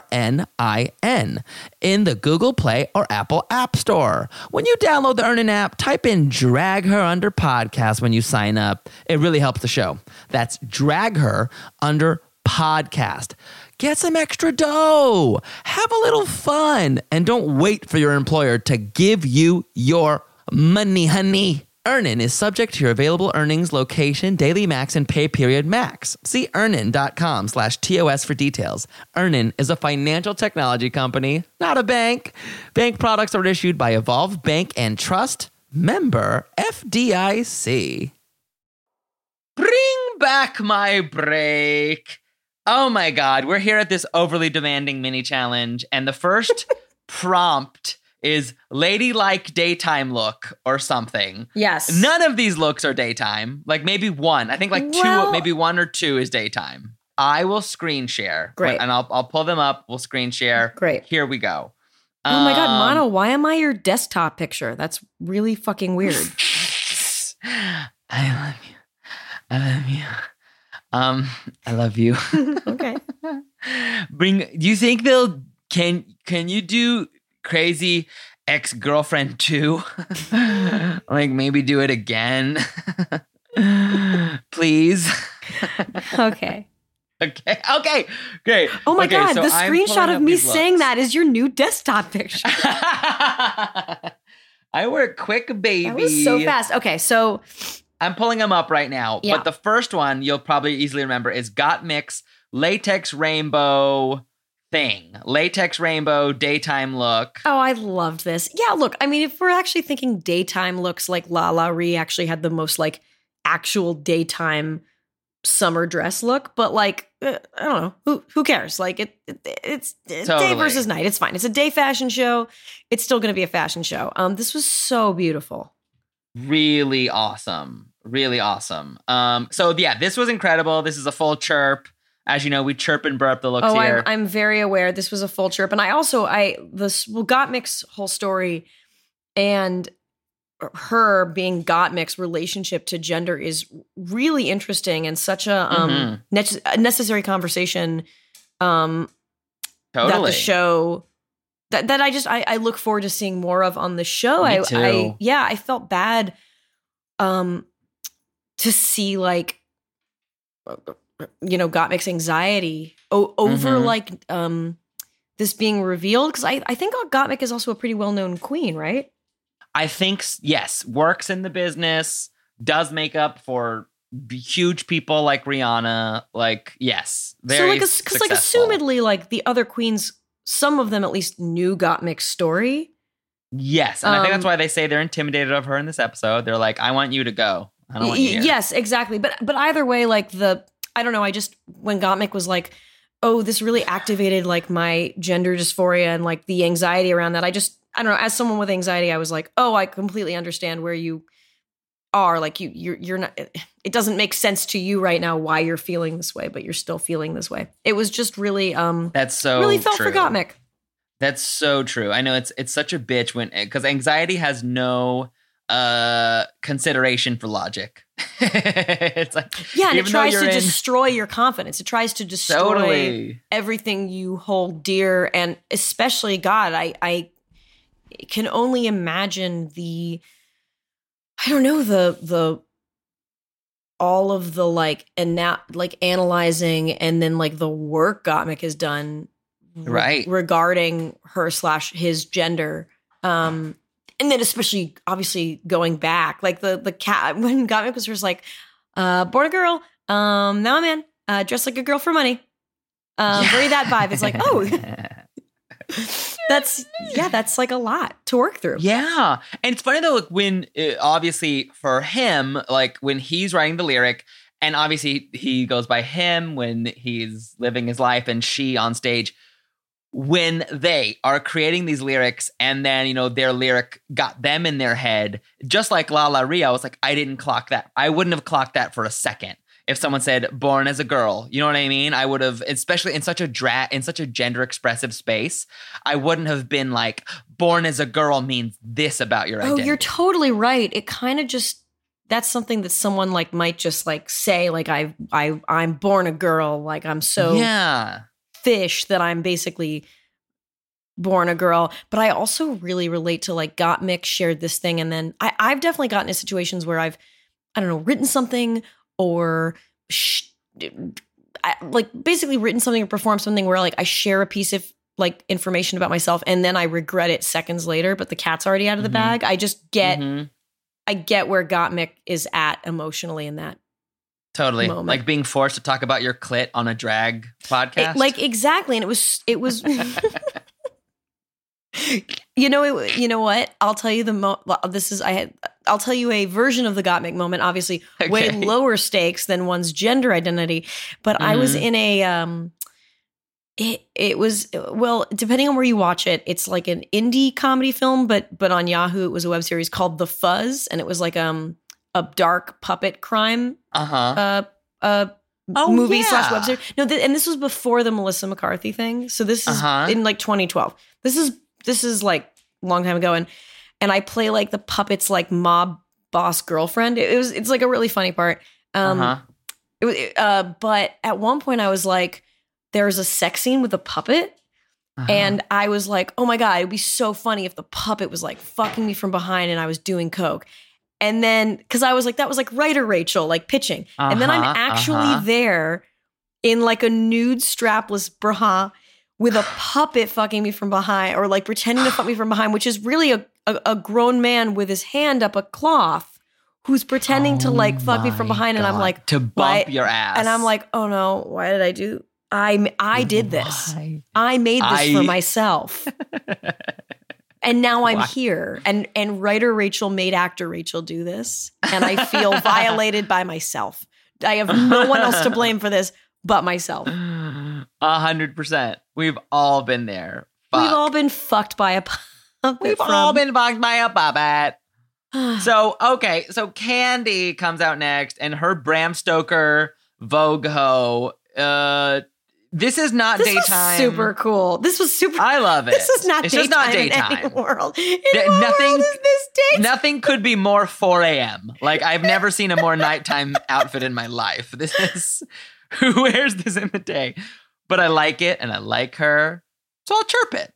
in the Google Play or Apple App Store. When you download the Earnin app, type in Drag Her Under Podcast when you sign up. It really helps the show. That's Drag Her Under Podcast. Get some extra dough. Have a little fun. And don't wait for your employer to give you your money, honey. Earnin is subject to your available earnings, location, daily max, and pay period max. See earnin.com/TOS for details. Earnin is a financial technology company, not a bank. Bank products are issued by Evolve Bank and Trust, member FDIC. Bring back my break. Oh my God, we're here at this overly demanding mini challenge, and the first prompt is ladylike daytime look or something. Yes. None of these looks are daytime. Like maybe one. I think like two, maybe one or two is daytime. I will screen share. Great. And I'll pull them up. We'll screen share. Great. Here we go. Oh my God, Mono, why am I your desktop picture? That's really fucking weird. I love you. I love you. Okay. Do you think can you do Crazy Ex-Girlfriend 2? Like maybe do it again? Please. Okay. Okay. Great. Oh my God, so the screenshot of me saying that is your new desktop picture. I work quick, baby. That was so fast. Okay, so I'm pulling them up right now. Yeah. But the first one you'll probably easily remember is Gottmix Latex Rainbow thing. Latex Rainbow daytime look. Oh, I loved this. Yeah, look, I mean, if we're actually thinking daytime looks, like LaLa Ri actually had the most like actual daytime summer dress look, but like I don't know, who cares? Like it's totally. Day versus night. It's fine. It's a day fashion show. It's still going to be a fashion show. This was so beautiful. Really awesome. Really awesome. So yeah, this was incredible. This is a full chirp. As you know, we chirp and burp the looks here. I'm very aware this was a full chirp. And I also, Gottmix whole story, and her being Gottmik's relationship to gender is really interesting and such a necessary conversation that the show that I look forward to seeing more of on the show. Me too. I felt bad to see like Gottmik's anxiety over like this being revealed, because I think Gottmik is also a pretty well-known queen, right? I think, yes, works in the business, does makeup for huge people like Rihanna. Like, yes, very successful. Because assumedly, like the other queens, some of them at least knew Gottmik's story. Yes, and I think that's why they say they're intimidated of her in this episode. They're like, I want you to go. I don't want you here. Yes, exactly. But either way, like I don't know, when Gottmik was like, oh, this really activated like my gender dysphoria and like the anxiety around that. I don't know, as someone with anxiety, I was like, oh, I completely understand where you are. Like you're not, it doesn't make sense to you right now why you're feeling this way, but you're still feeling this way. It was just really, that's so really felt true. for Gottmik. That's so true. I know it's such a bitch because anxiety has no consideration for logic. It's like, yeah, and it tries to destroy your confidence. It tries to destroy everything you hold dear, and especially God. I can only imagine the all of the like analyzing and then like the work Gottmik has done regarding her / his gender. And then especially obviously going back, like the cat, when Gottmik was just like, born a girl, now I'm a man, dressed like a girl for money. Very that vibe. It's like, oh, that's like a lot to work through. Yeah. And it's funny though, like when obviously for him, like when he's writing the lyric, and obviously he goes by him when he's living his life, and she on stage, when they are creating these lyrics and then, their lyric got them in their head, just like La La Ria, I was like, I didn't clock that. I wouldn't have clocked that for a second. If someone said born as a girl, you know what I mean? I would have, especially in such a gender expressive space, I wouldn't have been like, born as a girl means this about your identity. Oh, you're totally right. It kind of just, that's something that someone like might just like say, like I'm born a girl, like I'm so fish that I'm basically born a girl. But I also really relate to like Gottmik shared this thing, and then I've definitely gotten into situations where I've, I don't know, written something or basically written something or performed something where like I share a piece of like information about myself and then I regret it seconds later, but the cat's already out of the bag. I just get, I get where Gottmik is at emotionally in that. Totally. Moment. Like being forced to talk about your clit on a drag podcast. Exactly. And it was you know what? I'll tell you I'll tell you a version of the Gottmik moment, obviously way lower stakes than one's gender identity. But I was in a, it was, well, depending on where you watch it, it's like an indie comedy film, but on Yahoo, it was a web series called The Fuzz. And it was like, a dark puppet crime, movie / web series. No, and this was before the Melissa McCarthy thing. So this is in like 2012. This is like a long time ago. And I play like the puppet's like mob boss girlfriend. It's like a really funny part. But at one point I was like, there's a sex scene with a puppet. And I was like, oh my God, it'd be so funny if the puppet was like fucking me from behind and I was doing coke. And then, because I was like, that was like writer Rachel, like pitching. And then I'm actually there in like a nude strapless bra with a puppet fucking me from behind, or like pretending to fuck me from behind, which is really a grown man with his hand up a cloth who's pretending to like fuck me from behind. God. And I'm like, to bump your ass. And I'm like, oh no, why did I do? I did this. I made this for myself. And now I'm here. And writer Rachel made actor Rachel do this. And I feel violated by myself. I have no one else to blame for this but myself. 100%. We've all been there. Fuck. We've all been fucked by a puppet. all been fucked by a puppet. So Candy comes out next, and her Bram Stoker Vogue Ho This is not this daytime. Was super cool. This was super. I love it. This is not it's daytime. Just not daytime. In any world. In Nothing. World is this daytime? Nothing could be more 4 a.m. Like I've never seen a more nighttime outfit in my life. This is who wears this in the day, but I like it and I like her, so I'll chirp it.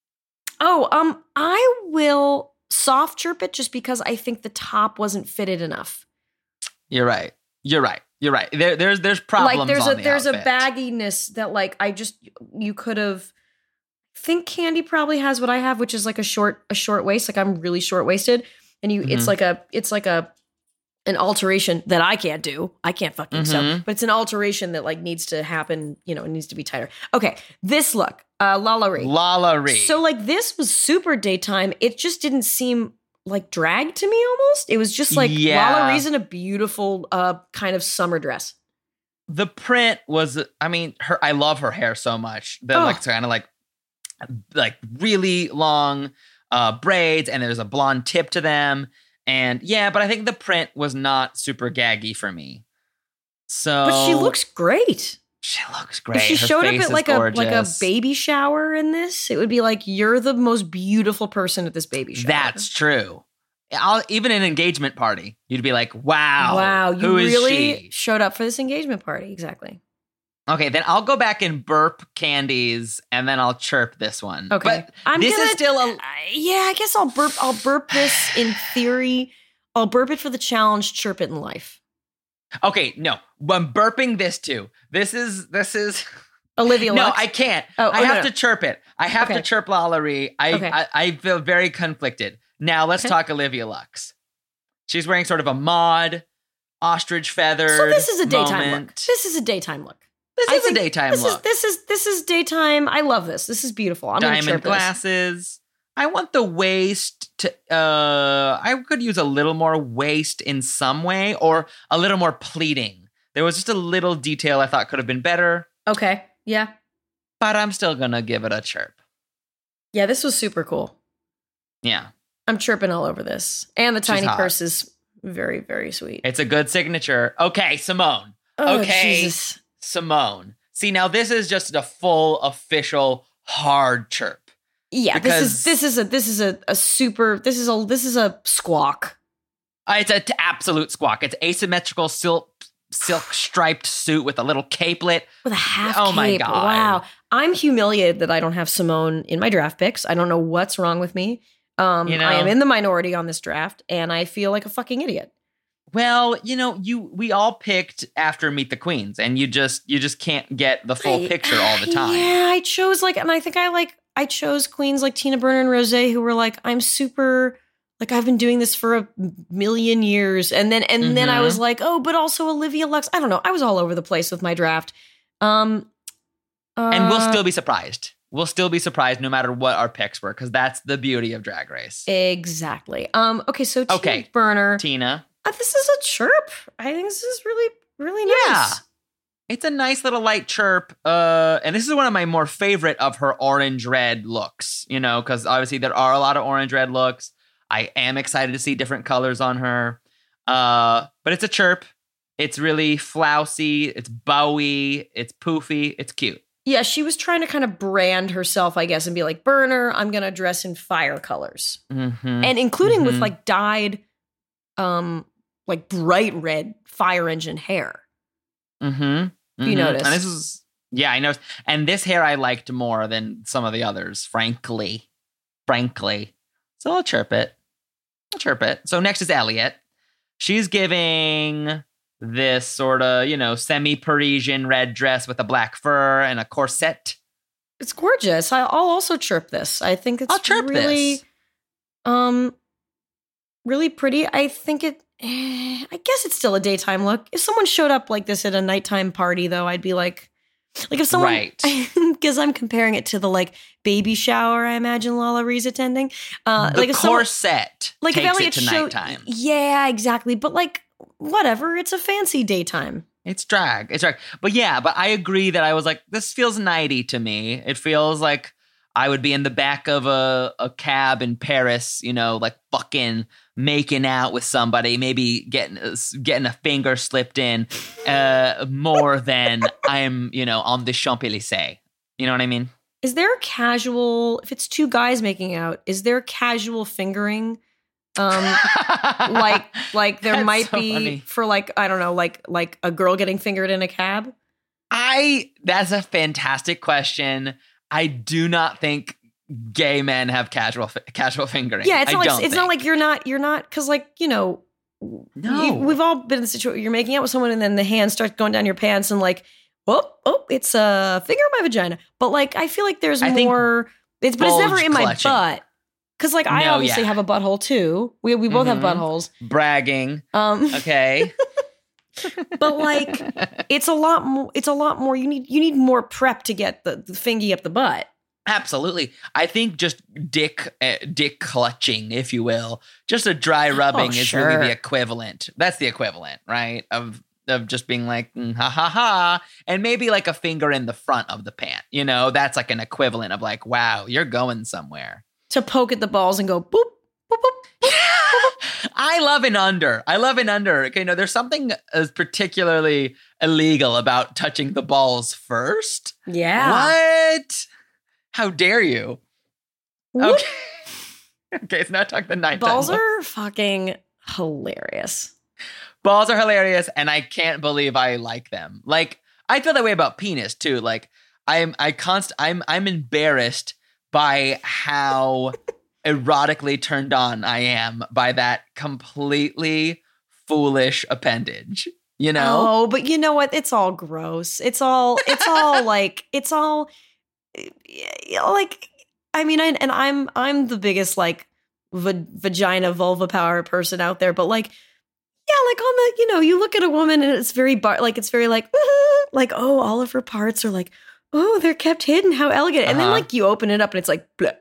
Oh, I will soft chirp it just because I think the top wasn't fitted enough. You're right. There's problems. Like there's a bagginess that like you could have. I think Candy probably has what I have, which is like a short waist. Like I'm really short waisted, and it's like an alteration that I can't do. I can't fucking sew, but it's an alteration that like needs to happen. You know, it needs to be tighter. Okay, this look, Lala Ri. So like this was super daytime. It just didn't seem like drag to me almost. It was just like Lala Ri's in a beautiful kind of summer dress. The print was, I mean, I love her hair so much. Like kind of like really long braids, and there's a blonde tip to them. And but I think the print was not super gaggy for me. So, but she looks great. She looks great. If she showed up at like a baby shower in this, it would be like you're the most beautiful person at this baby shower. That's true. Even an engagement party, you'd be like, wow, you really showed up for this engagement party. Exactly. Okay, then I'll go back and burp Candies, and then I'll chirp this one. Okay, but is still a I guess I'll burp this in theory. I'll burp it for the challenge. Chirp it in life. Okay, no, I'm burping this too. This is Olivia Lux. No, I can't. I have to chirp it. I have to chirp Lala Ri. I feel very conflicted. Now let's talk Olivia Lux. She's wearing sort of a mod ostrich feather. So this is a daytime look. This is a daytime look. This is a daytime look. This is daytime. I love this. This is beautiful. I'm diamond glasses. I want the waist to. I could use a little more waist in some way, or a little more pleating. There was just a little detail I thought could have been better. Okay. Yeah. But I'm still gonna give it a chirp. Yeah, this was super cool. Yeah. I'm chirping all over this, and the tiny purse is very, very sweet. It's a good signature. Okay, Simone. Okay. Jesus. Simone. See, now this is just a full official hard chirp. Yeah, this is a squawk. It's an absolute squawk. It's asymmetrical silk striped suit with a little capelet. With a half cape. Oh my God. Wow. I'm humiliated that I don't have Simone in my draft picks. I don't know what's wrong with me. I am in the minority on this draft, and I feel like a fucking idiot. Well, we all picked after Meet the Queens, and you just can't get the full picture all the time. Yeah, I chose I chose queens like Tina Burner and Rosé, who were like, I'm super, like, I've been doing this for a million years. And then I was like, oh, but also Olivia Lux. I don't know. I was all over the place with my draft. And we'll still be surprised. We'll still be surprised no matter what our picks were, because that's the beauty of Drag Race. Exactly. Okay, so Tina Burner. Tina. This is a chirp. I think this is really, really nice. Yeah. It's a nice little light chirp. And this is one of my more favorite of her orange-red looks, because obviously there are a lot of orange-red looks. I am excited to see different colors on her. But it's a chirp. It's really flousy. It's bowy. It's poofy. It's cute. Yeah, she was trying to kind of brand herself, I guess, and be like, Burner, I'm going to dress in fire colors. Mm-hmm. And including with like dyed, like bright red fire engine hair. Mm-hmm. You notice? And this is, I noticed. And this hair I liked more than some of the others, frankly. So I'll chirp it. So next is Elliott. She's giving this sort of, semi-Parisian red dress with a black fur and a corset. It's gorgeous. I'll also chirp this. I think it's really, really pretty. I think I guess it's still a daytime look. If someone showed up like this at a nighttime party, though, I'd be like if someone, right? Because I'm comparing it to the like baby shower I imagine Lala Ri's attending. The corset takes if Elliott it to nighttime. Yeah, exactly. But like, whatever. It's a fancy daytime. It's drag. But but I agree that I was like, this feels nighty to me. It feels like I would be in the back of a cab in Paris, like fucking making out with somebody, maybe getting a finger slipped in, more than I'm, on the Champs-Élysées. You know what I mean? Is there a casual, if it's two guys making out, is there casual fingering? Like there might so be funny. For like, I don't know, like a girl getting fingered in a cab? That's a fantastic question. I do not think gay men have casual fingering. Yeah, it's not like you're not because no, we've all been in the situation where you're making out with someone and then the hand starts going down your pants and like, oh, it's a finger in my vagina. But like, I feel like there's more. It's never in my butt because like I obviously have a butthole too. We both have buttholes. Bragging. Okay. But like, it's a lot more. You need more prep to get the fingy up the butt. Absolutely. I think just dick clutching, if you will, just a dry rubbing is really the equivalent. That's the equivalent, right? Of just being like, ha ha ha. And maybe like a finger in the front of the pant. That's like an equivalent of like, wow, you're going somewhere. To poke at the balls and go boop, boop, boop. I love an under. Okay, there's something particularly illegal about touching the balls first. Yeah. What? How dare you? What? Okay, so now talk the nighttime. Balls are fucking hilarious. Balls are hilarious, and I can't believe I like them. Like, I feel that way about penis too. Like, I'm embarrassed by how erotically turned on I am by that completely foolish appendage. Oh, but you know what? It's all gross. It's all like, it's all. Like, I mean, I'm the biggest like vagina vulva power person out there, but like, yeah, like on the, you look at a woman and it's very it's very like oh, all of her parts are like, oh, they're kept hidden, how elegant, and then like you open it up and it's like bleh.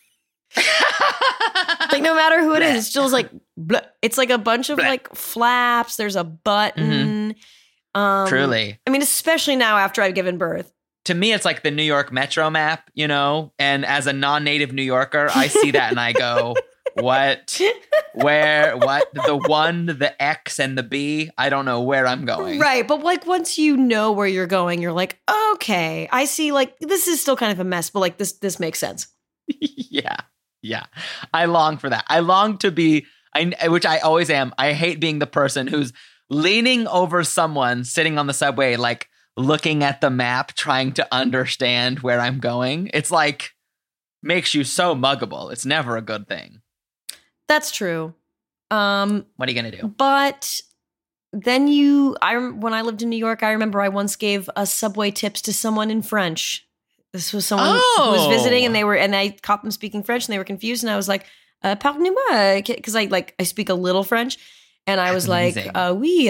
Like no matter who it is, it's still like bleh. It's like a bunch of like flaps. There's a button. Truly, I mean, especially now after I've given birth. To me, it's like the New York Metro map, and as a non-native New Yorker, I see that and I go, what, where, what, the 1, the X, and the B, I don't know where I'm going. Right, but like once you know where you're going, you're like, okay, I see, like, this is still kind of a mess, but like this makes sense. Yeah. I long for that. I long to be, which I always am, I hate being the person who's leaning over someone sitting on the subway, like, looking at the map, trying to understand where I'm going. It's like, makes you so muggable. It's never a good thing. That's true. What are you going to do? But then when I lived in New York, I remember I once gave subway tips to someone in French. This was someone who was visiting and I caught them speaking French and they were confused. And I was like, pardonnez-moi, because I speak a little French. And I was like, oui,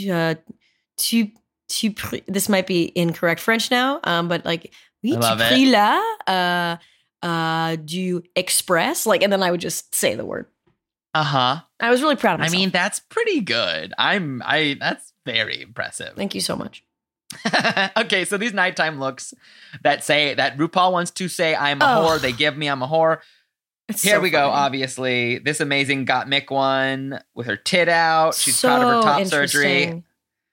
this might be incorrect French now, but like, oui, tu pries là, du express, like, and then I would just say the word. I was really proud of myself. I mean, that's pretty good. That's very impressive. Thank you so much. Okay, so these nighttime looks that say that RuPaul wants to say I'm a whore, they give me I'm a whore. Here we go, obviously. This amazing Gottmik one with her tit out. She's proud of her top surgery.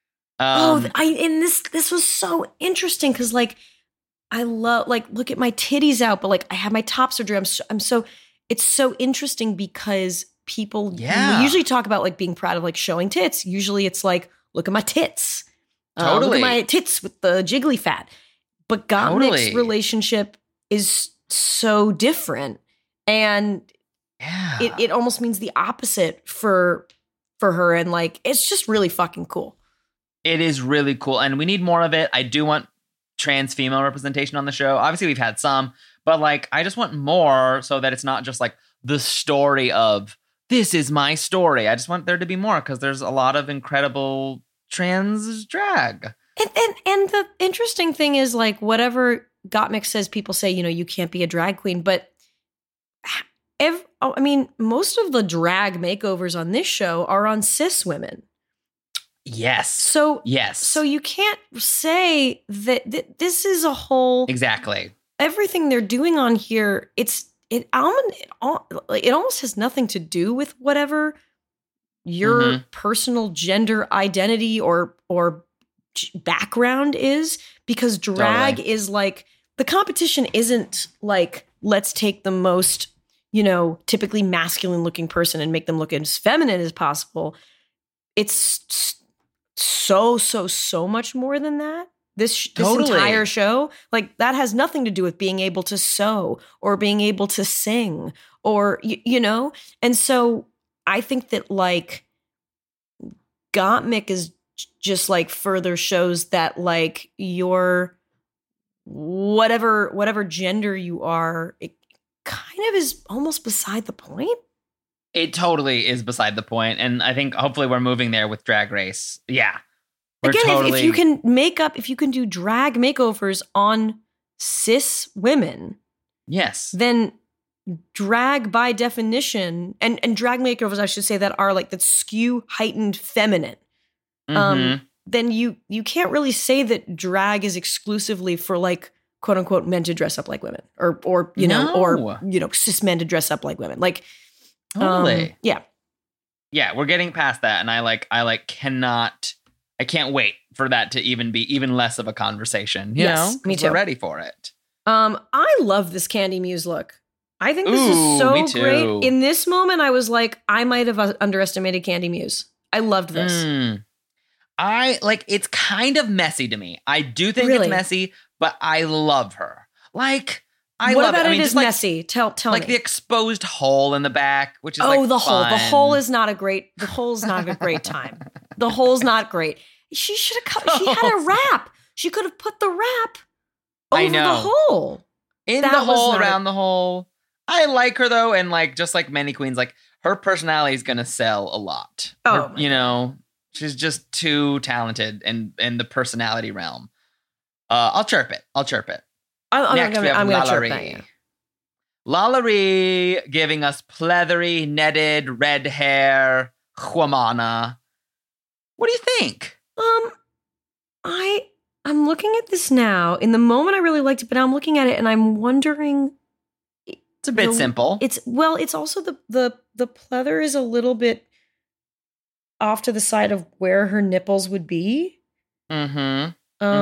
This was so interesting because like I love look at my titties out, but like I have my top surgery. It's so interesting because people we usually talk about like being proud of like showing tits. Usually it's like, look at my tits. Look at my tits with the jiggly fat. But Gottmik's relationship is so different. And it almost means the opposite for her. And like, it's just really fucking cool. It is really cool. And we need more of it. I do want trans female representation on the show. Obviously, we've had some. But like, I just want more so that it's not just like the story of this is my story. I just want there to be more because there's a lot of incredible trans drag. And the interesting thing is like whatever Gottmik says, people say, you can't be a drag queen. But most of the drag makeovers on this show are on cis women. Yes. So you can't say that this is a whole... Exactly. Everything they're doing on here, it's it almost has nothing to do with whatever your personal gender identity or background is, because drag is like, the competition isn't like, let's take the most, typically masculine looking person and make them look as feminine as possible. It's so much more than that. This entire show, like, that has nothing to do with being able to sew or being able to sing or, And so I think that, like, Gottmik is just, like, further shows that, like, your whatever gender you are, it kind of is almost beside the point. It totally is beside the point. And I think hopefully we're moving there with Drag Race. Yeah. Again, if you can do drag makeovers on cis women, yes, then drag by definition, and drag makeovers, I should say, that are like that skew heightened feminine. Then you can't really say that drag is exclusively for, like, quote unquote men to dress up like women, or cis men to dress up like women. Like, totally. Yeah, we're getting past that, and I can't wait for that to even be even less of a conversation. You know? Me too. We're ready for it. I love this Candy Muse look. I think this is so great. In this moment, I was like, I might have underestimated Candy Muse. I loved this. It's kind of messy to me. I do think it's messy, but I love her. Like, I what love about it. Is messy? Tell me. Like the exposed hole in the back, which is the hole. The hole is not a great. The hole's not a great time. The hole's not great. She should have. She had a wrap. She could have put the wrap over the hole. In the hole, around the hole. I like her though, and like just like many queens, like her personality is gonna sell a lot. She's just too talented in the personality realm. I'll chirp it. Next, we have Lalaurie. Lalaurie giving us pleathery, netted, red hair, Juamana. What do you think? I'm looking at this now. In the moment, I really liked it, but now I'm looking at it and I'm wondering. It's a bit simple. It's also the pleather is a little bit off to the side of where her nipples would be. I'm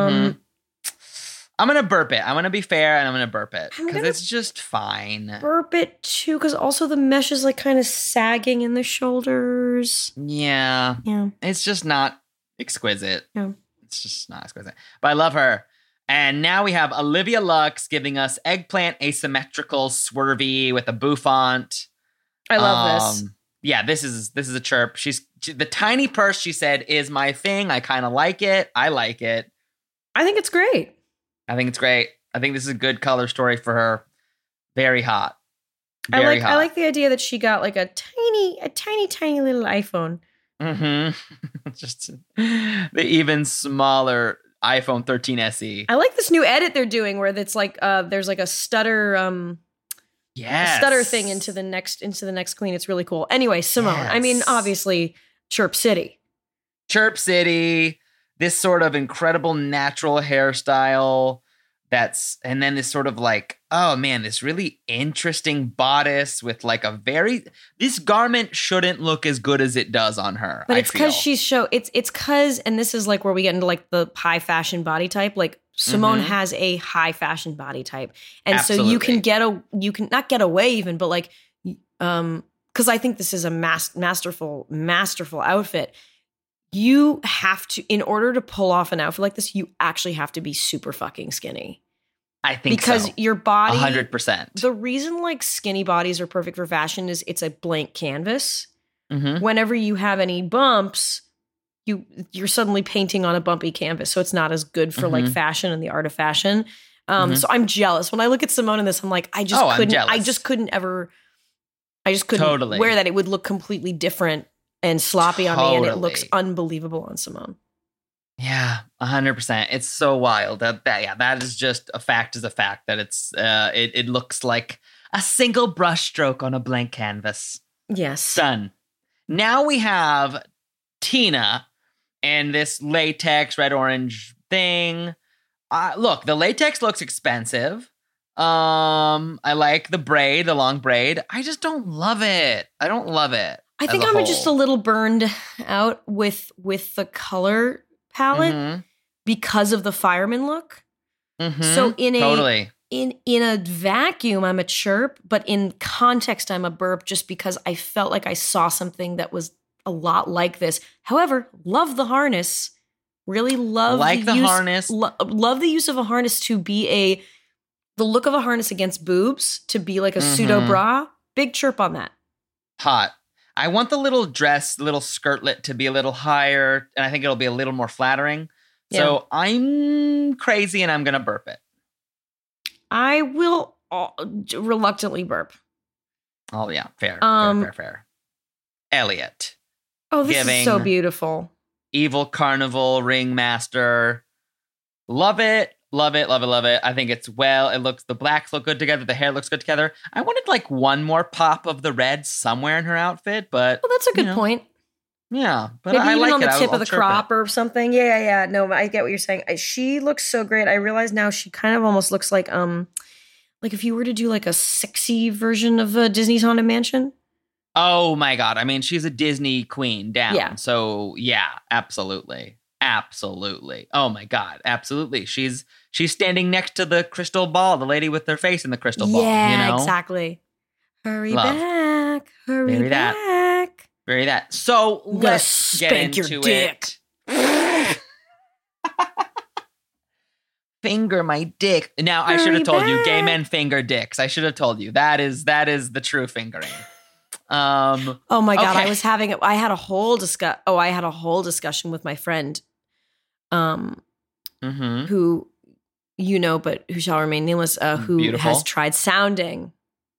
gonna burp it. I'm gonna be fair and I'm gonna burp it because it's just fine. Burp it too, because also the mesh is like kind of sagging in the shoulders. Yeah. It's just not exquisite. Yeah. It's just not exquisite. But I love her. And now we have Olivia Lux giving us eggplant asymmetrical swervy with a bouffant. I love this. Yeah, this is a chirp. The tiny purse, she said, is my thing. I kind of like it. I like it. I think it's great. I think this is a good color story for her. Very hot. I like the idea that she got like a tiny little iPhone. Just the even smaller iPhone 13 SE. I like this new edit they're doing where it's like there's like a stutter stutter thing into the next queen. It's really cool. Anyway, Symone. Yes. I mean, obviously, Chirp City. This sort of incredible natural hairstyle. And then this sort of like, oh man, this really interesting bodice with like this garment shouldn't look as good as it does on her. But it's because it's because, and this is like where we get into like the high fashion body type. Like Symone has a high fashion body type. And Absolutely. So you can not get away even, but like, because I think this is a masterful outfit. You have to, in order to pull off an outfit like this, you actually have to be super fucking skinny. I think because your body, 100%. The reason like skinny bodies are perfect for fashion is it's a blank canvas. Mm-hmm. Whenever you have any bumps, you're suddenly painting on a bumpy canvas, so it's not as good for like fashion and the art of fashion. So I'm jealous when I look at Symone in this. I'm like, I just couldn't totally wear that. It would look completely different and sloppy on me, and it looks unbelievable on Symone. Yeah, 100%. It's so wild. That is just a fact that it's it looks like a single brush stroke on a blank canvas. Yes. Done. Now we have Tina and this latex red orange thing. Look, the latex looks expensive. I like the long braid. I just don't love it. I don't love it. I think I'm just a little burned out with the color palette because of the fireman look. So in a vacuum, I'm a chirp, but in context, I'm a burp just because I felt like I saw something that was a lot like this. However, love the harness. Really love harness. Love the use of a harness to be the look of a harness against boobs to be like a pseudo bra. Big chirp on that. Hot. I want the little skirtlet to be a little higher, and I think it'll be a little more flattering. Yeah. So I'm crazy, and I'm going to burp it. I will reluctantly burp. Oh, yeah. Fair. Elliot. Oh, this is so beautiful. Evil Carnival Ringmaster. Love it. Love it. Love it. Love it. I think the blacks look good together. The hair looks good together. I wanted like one more pop of the red somewhere in her outfit, but. Well, that's a good point. Yeah. But maybe I even like on the it. tip of the crop or something. Yeah. No, I get what you're saying. She looks so great. I realize now she kind of almost looks like if you were to do like a sexy version of Disney's Haunted Mansion. Oh my God. I mean, she's a Disney queen down. Yeah. So yeah, absolutely. Absolutely. Oh my God. Absolutely. She's standing next to the crystal ball, the lady with her face in the crystal ball. Yeah, exactly. Hurry back. Hurry back. Bury that. So let's get into your dick. It. Finger my dick. Now, I should have told you, gay men finger dicks. I should have told you. That is the true fingering. Oh my God. Okay. I had a whole discussion with my friend, who, but who shall remain nameless, who Beautiful. Has tried sounding.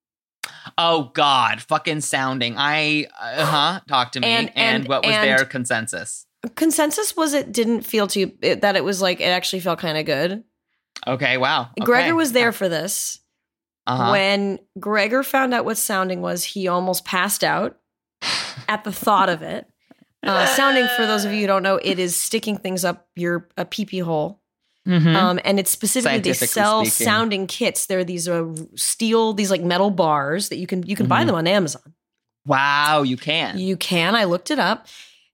Oh God, fucking sounding. Talk to me. And what was their consensus? Consensus was it didn't feel that it was like, it actually felt kind of good. Okay. Wow. Okay. Gregor was there for this. When Gregor found out what sounding was, he almost passed out at the thought of it. Sounding, for those of you who don't know, it is sticking things up a pee-pee hole. And it's specifically, they sell sounding kits. There are these steel, these like metal bars that you can buy them on Amazon. Wow, you can. You can. I looked it up.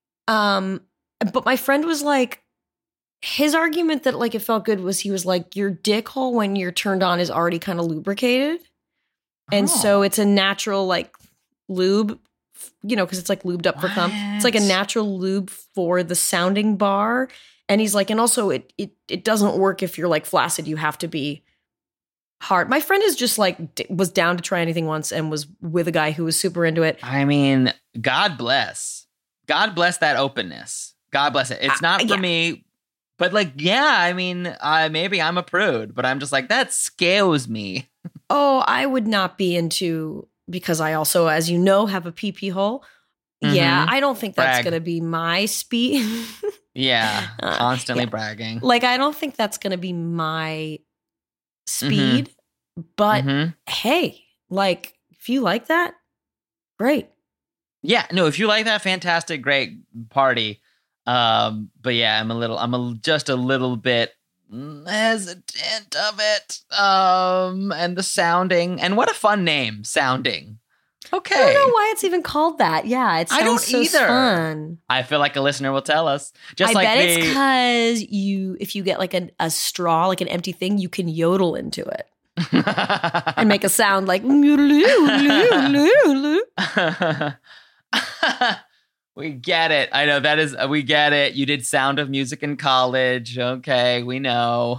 But my friend was like, his argument that like it felt good was, he was like, your dick hole when you're turned on is already kind of lubricated. And so it's a natural like lube, because it's like lubed up for cum. It's like a natural lube for the sounding bar. And he's like, and also it doesn't work if you're like flaccid. You have to be hard. My friend is just like, was down to try anything once and was with a guy who was super into it. I mean, God bless. God bless that openness. God bless it. It's not for me. But like, yeah, I mean, maybe I'm a prude, but I'm just like, that scares me. Oh, I would not be into, because I also, as you know, have a pee-pee hole. Yeah, I don't think that's going to be my speed. Yeah, constantly bragging. Like, I don't think that's going to be my speed. But hey, like, if you like that, great. Yeah, no, if you like that, fantastic, great party. But yeah, I'm just a little bit hesitant of it. And the sounding, and what a fun name, sounding. Okay. I don't know why it's even called that. Yeah, it sounds so fun. I feel like a listener will tell us. I bet it's because if you get like a straw, like an empty thing, you can yodel into it. And make a sound like We get it. I know we get it. You did Sound of Music in college. Okay, we know.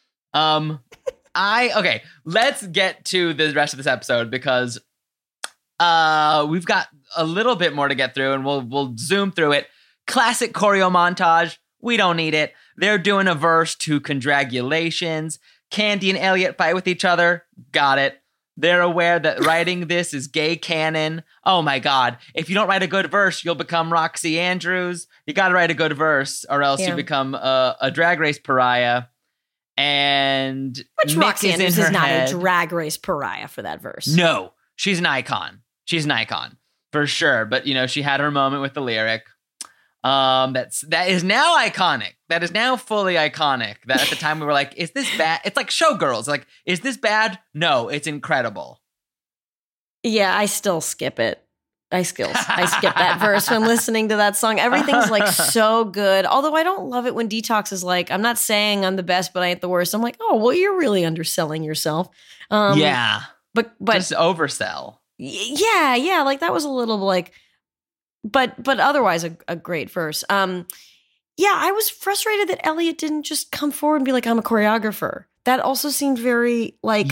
Okay, let's get to the rest of this episode because we've got a little bit more to get through and we'll zoom through it. Classic choreo montage. We don't need it. They're doing a verse to Congratulations. Candy and Elliot fight with each other. Got it. They're aware that writing this is gay canon. Oh my God. If you don't write a good verse, you'll become Roxy Andrews. You got to write a good verse or else you become a Drag Race pariah. And which Roxy Andrews is not a Drag Race pariah for that verse. No, she's an icon. She's an icon for sure. But, she had her moment with the lyric. That is now iconic. That is now fully iconic. That at the time we were like, is this bad? It's like Showgirls. Like, is this bad? No, it's incredible. Yeah, I still skip it. I skip that verse when listening to that song. Everything's like so good. Although I don't love it when Detox is like, I'm not saying I'm the best, but I ain't the worst. I'm like, oh, well, you're really underselling yourself. Yeah. But just oversell. Yeah. Like that was a little like, but otherwise a great verse. Yeah, I was frustrated that Elliot didn't just come forward and be like, I'm a choreographer. That also seemed very like,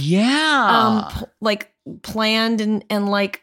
like planned and like,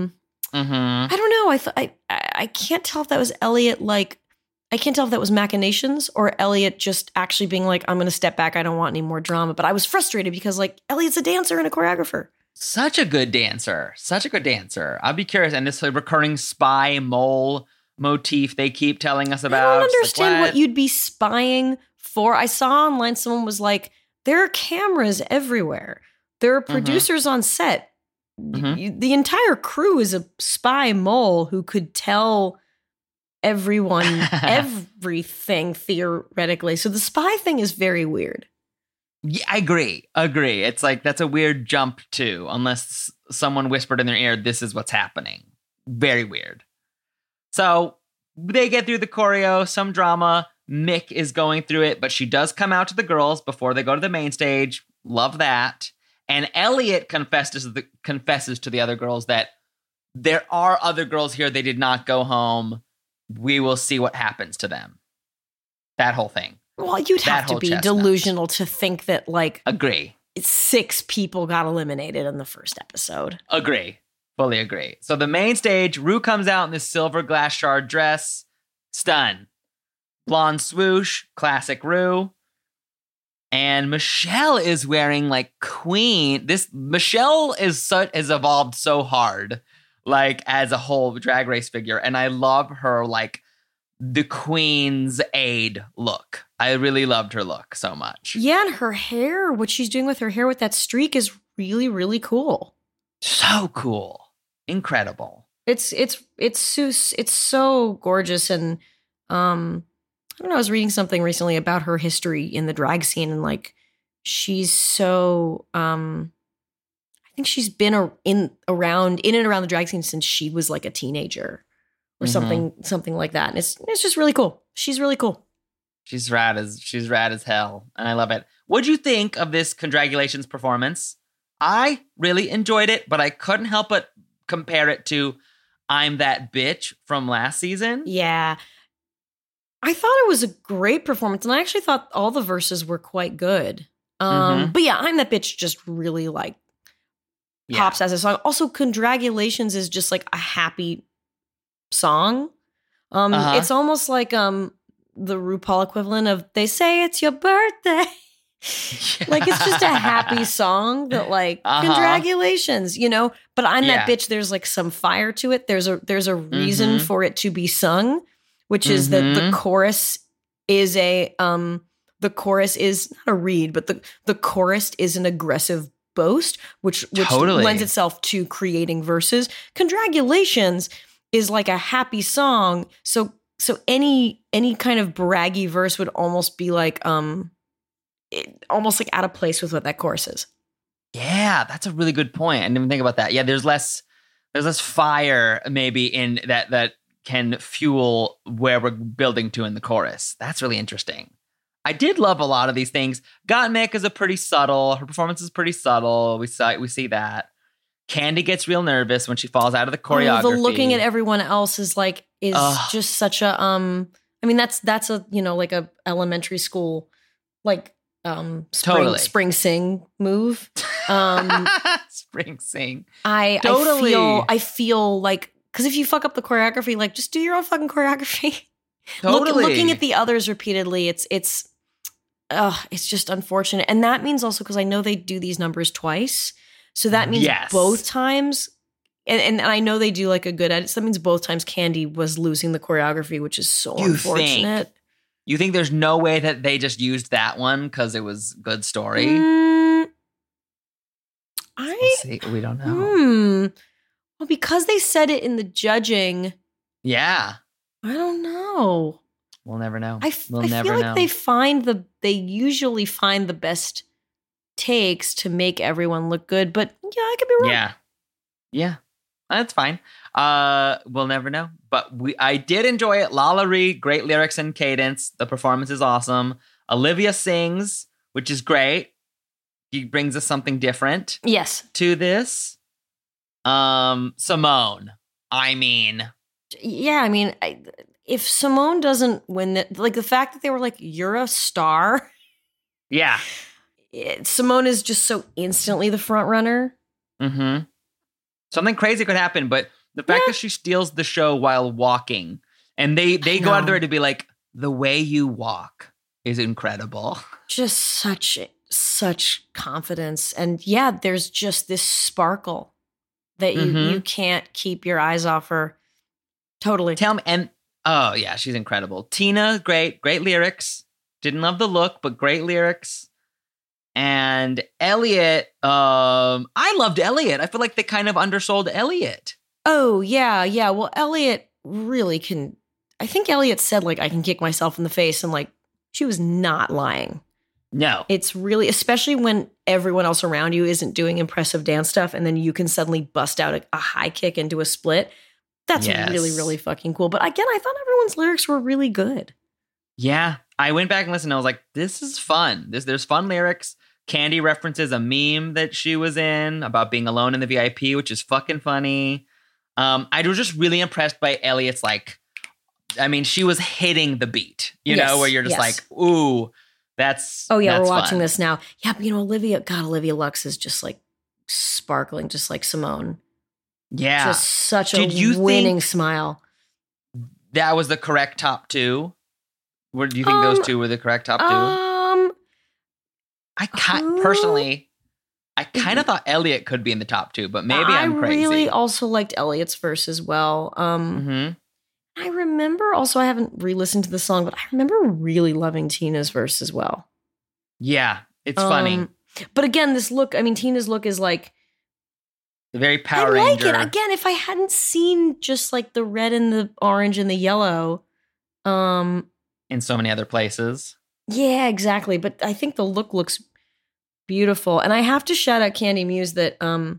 I don't know. I can't tell if that was Elliot. Like, I can't tell if that was machinations or Elliot just actually being like, I'm going to step back. I don't want any more drama. But I was frustrated because like Elliot's a dancer and a choreographer. Such a good dancer. I'd be curious. And this recurring spy mole motif they keep telling us about. I don't understand what you'd be spying for. I saw online someone was like, there are cameras everywhere. There are producers on set. The entire crew is a spy mole who could tell everyone everything theoretically. So the spy thing is very weird. Yeah, I agree. It's like, that's a weird jump too, unless someone whispered in their ear, this is what's happening. Very weird. So they get through the choreo, some drama. Mick is going through it, but she does come out to the girls before they go to the main stage. Love that. And Elliot confesses to the other girls that there are other girls here. They did not go home. We will see what happens to them. That whole thing. Well, you'd have to be delusional to think that, like, agree. 6 people got eliminated in the first episode. Agree. Fully agree. So the main stage, Rue comes out in this silver glass shard dress. Stun. Blonde swoosh. Classic Rue. And Michelle is wearing like Queen. Michelle has evolved so hard, like as a whole Drag Race figure. And I love her like the Queen's aide look. I really loved her look so much. Yeah, and her hair, what she's doing with her hair with that streak is really, really cool. So cool. Incredible. It's so gorgeous. And I don't know, I was reading something recently about her history in the drag scene, and like she's so I think she's been in and around the drag scene since she was like a teenager or something like that. And it's just really cool. She's really cool. She's rad as hell, and I love it. What'd you think of this Congratulations performance? I really enjoyed it, but I couldn't help but compare it to I'm That Bitch from last season. Yeah. I thought it was a great performance, and I actually thought all the verses were quite good. But yeah, I'm That Bitch just really like pops as a song. Also, Congratulations is just like a happy song. It's almost like the RuPaul equivalent of They Say It's Your Birthday. Like it's just a happy song that like congratulations, you know. But I'm That Bitch. There's like some fire to it. There's a reason for it to be sung. Which is that the chorus is not a read, but the chorus is an aggressive boast, which totally lends itself to creating verses. Congratulations is like a happy song, so any kind of braggy verse would almost be like almost like out of place with what that chorus is. Yeah, that's a really good point. I didn't even think about that. Yeah, there's less fire maybe in that can fuel where we're building to in the chorus. That's really interesting. I did love a lot of these things. Gottmik is her performance is pretty subtle. We see that. Candy gets real nervous when she falls out of the choreography. The looking at everyone else is just such a I mean that's a, you know, like a elementary school like spring sing move. Spring sing. I feel like, because if you fuck up the choreography, like just do your own fucking choreography. Totally. Looking at the others repeatedly, it's just unfortunate. And that means also, because I know they do these numbers twice, so that means both times, and I know they do like a good edit, so that means both times Candy was losing the choreography, which is so unfortunate. You think there's no way that they just used that one because it was good story? We don't know. Well, because they said it in the judging. Yeah. I don't know. We'll never know. I feel like they usually find the best takes to make everyone look good, but yeah, I could be wrong. Yeah, that's fine. We'll never know. But I did enjoy it. Lala Ree, great lyrics and cadence. The performance is awesome. Olivia sings, which is great. He brings us something different. Yes. To this. Simone. If Simone doesn't win the fact that they were like, you're a star. Yeah. Simone is just so instantly the front runner. Mm-hmm. Something crazy could happen, but the fact that she steals the show while walking, and they go out there to be like, the way you walk is incredible. Just such confidence. And yeah, there's just this sparkle that you can't keep your eyes off her. Totally. Tell me, and oh yeah, she's incredible. Tina, great lyrics. Didn't love the look, but great lyrics. And Elliot, I loved Elliot. I feel like they kind of undersold Elliot. Oh, yeah. Well, Elliot really can. I think Elliot said, like, I can kick myself in the face. And, like, she was not lying. No. It's really, especially when everyone else around you isn't doing impressive dance stuff. And then you can suddenly bust out a high kick into a split. That's really, really fucking cool. But again, I thought everyone's lyrics were really good. Yeah. I went back and listened. And I was like, this is fun. There's fun lyrics. Candy references a meme that she was in about being alone in the VIP, which is fucking funny. I was just really impressed by Elliot's, like, she was hitting the beat, you know, where you're just like, ooh, that's we're watching this now. Yeah, but Olivia Lux is just like sparkling, just like Simone. Yeah. Just such a winning smile. That was the correct top two? Do you think those two were the correct top two? Personally, I kind of thought Elliot could be in the top two, but maybe I'm crazy. I really also liked Elliot's verse as well. I remember also, I haven't re-listened to the song, but I remember really loving Tina's verse as well. Yeah, it's funny. But again, this look, Tina's look is like very Power Ranger. I like it. Again, if I hadn't seen just like the red and the orange and the yellow. In so many other places. Yeah, exactly. But I think the look looks beautiful. And I have to shout out Candy Muse that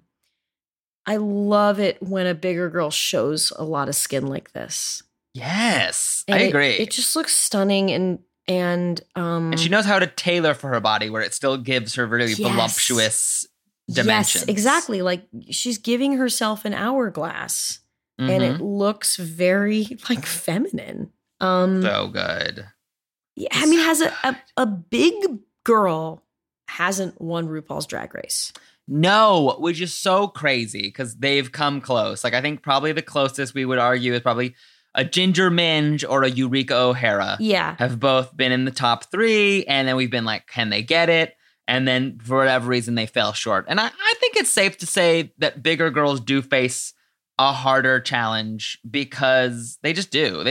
I love it when a bigger girl shows a lot of skin like this. Yes, I agree. It just looks stunning and she knows how to tailor for her body where it still gives her really voluptuous dimensions. Yes, exactly. Like she's giving herself an hourglass and it looks very like feminine. So good. Yeah, has a big girl hasn't won RuPaul's Drag Race. No, which is so crazy because they've come close. Like I think probably the closest we would argue is probably a Ginger Minge or a Eureka O'Hara. Yeah. Have both been in the top 3, and then we've been like, can they get it? And then for whatever reason, they fell short. And I think it's safe to say that bigger girls do face a harder challenge because they just do.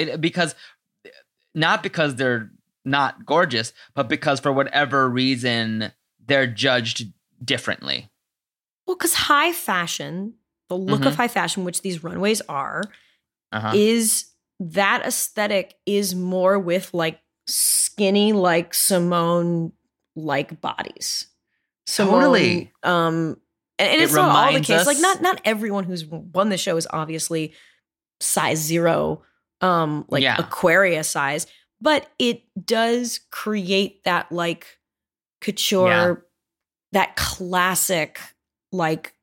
Not because they're not gorgeous, but because for whatever reason, they're judged differently. Well, because high fashion, the look of high fashion, which these runways are, is that aesthetic is more with like skinny, like Simone like bodies. Totally. And it's not all the case. Like not everyone who's won the show is obviously size 0, Aquaria size, but it does create that like couture, that classic, like,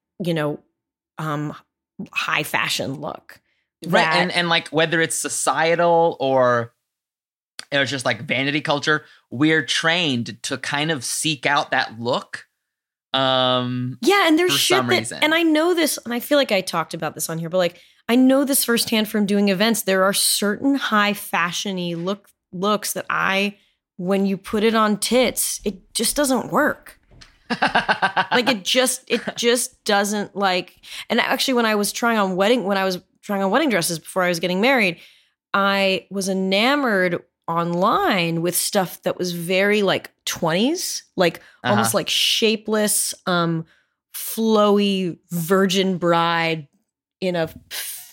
high fashion look. Right. And like whether it's societal or it's just like vanity culture, we're trained to kind of seek out that look. And there's shit that, and I know this, and I feel like I talked about this on here, but like I know this firsthand from doing events. There are certain high fashion-y looks that when you put it on tits, it just doesn't work. Like it just doesn't like. And actually, when I was trying on wedding dresses before I was getting married, I was enamored online with stuff that was very like 20s, like almost like shapeless, flowy virgin bride in a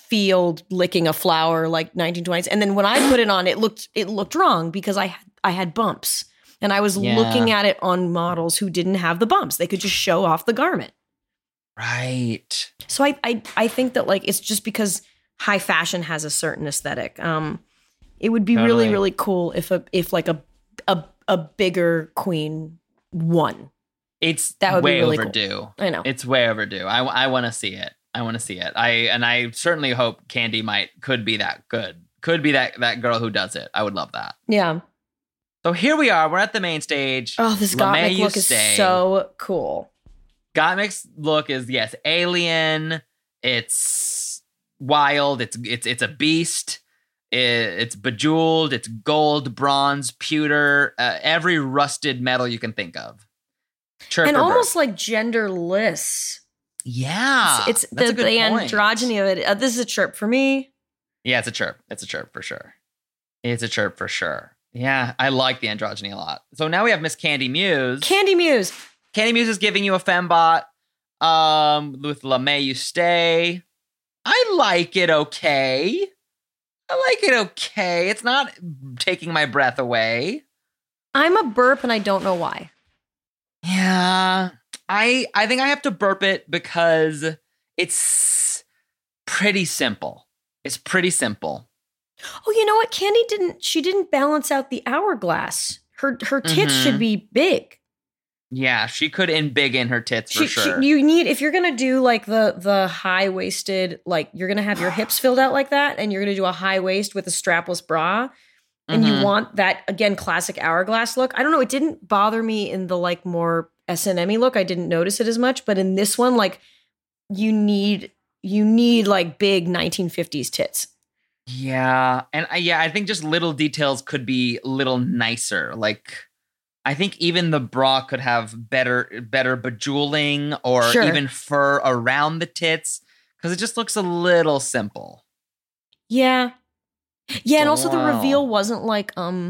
field licking a flower like 1920s. And then when I put it on, it looked wrong because I had bumps. And I was looking at it on models who didn't have the bumps. They could just show off the garment. Right. So I think that like it's just because high fashion has a certain aesthetic. It would be really, really cool if like a bigger queen won. That would way be really overdue. Cool. I know. It's way overdue. I want to see it. I certainly hope Kandy could be that good. Could be that girl who does it. I would love that. Yeah. So here we are. We're at the main stage. Oh, this Gottmik look is so cool. Gottmik's look is, yes, alien. It's wild. It's a beast. It's bejeweled. It's gold, bronze, pewter, every rusted metal you can think of. Chirp and or almost burp. like genderless. Yeah. It's the androgyny of it. This is a chirp for me. Yeah, it's a chirp. It's a chirp for sure. It's a chirp for sure. Yeah, I like the androgyny a lot. So now we have Miss Kandy Muse. Kandy Muse. Kandy Muse is giving you a fembot. With La May You Stay. I like it okay. It's not taking my breath away. I'm a burp and I don't know why. Yeah. I think I have to burp it because it's pretty simple. It's pretty simple. Oh, you know what? Kandy didn't balance out the hourglass. Her tits should be big. Yeah, she could embiggen her tits for sure. You need, if you're gonna do like the high waisted, like you're gonna have your hips filled out like that, and you're gonna do a high waist with a strapless bra, and you want that again classic hourglass look. I don't know. It didn't bother me in the like more S&M-y look. I didn't notice it as much, but in this one, like you need like big 1950s tits. Yeah, and I think just little details could be a little nicer. Like, I think even the bra could have better bejeweling or even fur around the tits because it just looks a little simple. Yeah, and also the reveal wasn't like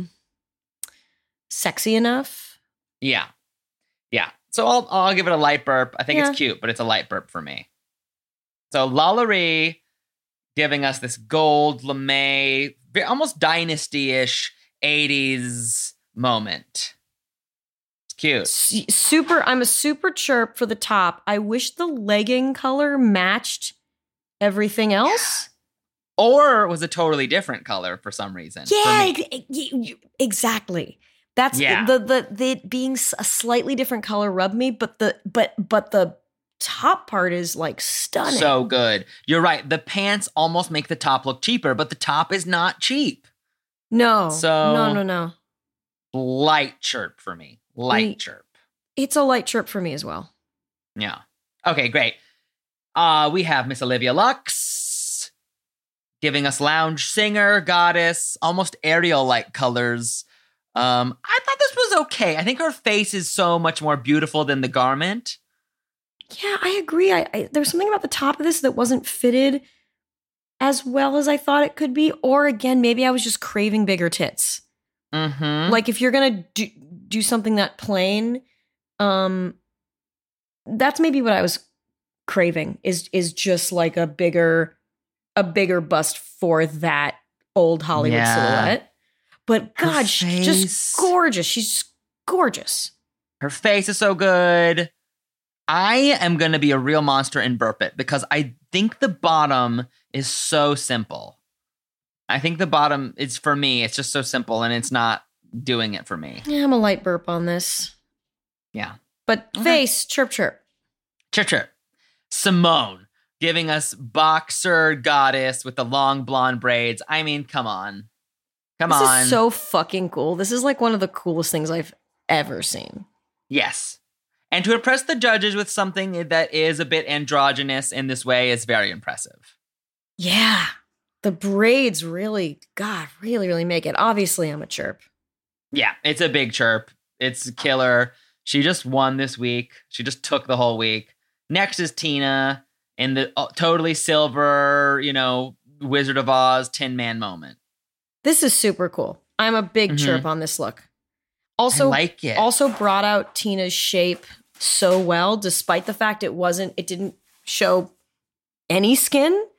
sexy enough. Yeah. So I'll give it a light burp. I think it's cute, but it's a light burp for me. So LaLaRie giving us this gold lame, almost dynasty-ish 80s moment. It's cute. I'm a super chirp for the top. I wish the legging color matched everything else. Or was a totally different color for some reason. Yeah, exactly. That's the being a slightly different color rubbed me, but the top part is like stunning. So good. You're right. The pants almost make the top look cheaper, but the top is not cheap. No. So no. Light chirp for me. Chirp. It's a light chirp for me as well. Yeah. Okay, great. We have Miss Olivia Lux giving us lounge singer, goddess, almost Ariel-like colors. I thought this was okay. I think her face is so much more beautiful than the garment. Yeah, I agree. There was something about the top of this that wasn't fitted as well as I thought it could be. Or again, maybe I was just craving bigger tits. Mm-hmm. Like if you're going to do something that plain, that's maybe what I was craving is just like a bigger bust for that old Hollywood silhouette. But God, she's just gorgeous. She's just gorgeous. Her face is so good. I am going to be a real monster and burp it because I think the bottom is so simple. I think the bottom is, for me, it's just so simple and it's not doing it for me. Yeah, I'm a light burp on this. Yeah. But face, chirp, chirp. Chirp, chirp. Simone giving us boxer goddess with the long blonde braids. I mean, come on. This is so fucking cool. This is like one of the coolest things I've ever seen. Yes. And to impress the judges with something that is a bit androgynous in this way is very impressive. Yeah. The braids really make it. Obviously, I'm a chirp. Yeah, it's a big chirp. It's killer. She just won this week. She just took the whole week. Next is Tina in the totally silver, Wizard of Oz Tin Man moment. This is super cool. I'm a big chirp on this look. Also, I like it. Also brought out Tina's shape so well, despite the fact it didn't show any skin.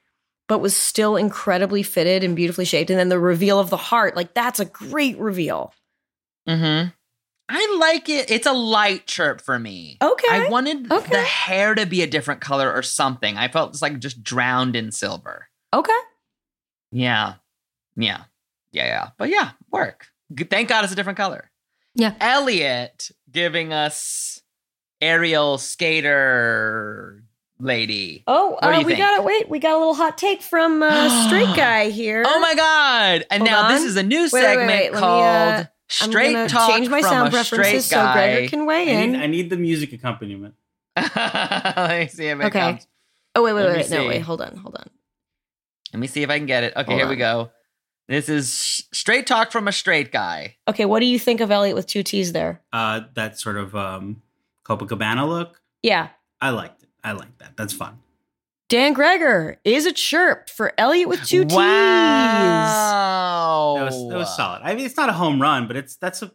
but was still incredibly fitted and beautifully shaped. And then the reveal of the heart, like that's a great reveal. Mm-hmm. I like it. It's a light chirp for me. Okay. I wanted the hair to be a different color or something. I felt it's like just drowned in silver. Okay. Yeah. But yeah, work. Thank God it's a different color. Yeah. Elliot giving us Ariel skater lady. Oh, what do you we think? we got a little hot take from Straight Guy here. Oh my God. And Hold now on. this is a new segment called Straight I'm Talk change my from sound a preferences Straight so Guy. Gregor can weigh in. I need the music accompaniment. Let me see if it Okay. comes. Oh, Let me wait. No, see. wait. Hold on. Let me see if I can get it. Okay, Hold here we on. go. This is Straight Talk from a Straight Guy. Okay, what do you think of Elliot with two T's there? That sort of Copacabana look. Yeah. I liked it. I like that. That's fun. Dan Gregor is a chirp for Elliot with two T's. Wow. That was solid. I mean, it's not a home run, but it's not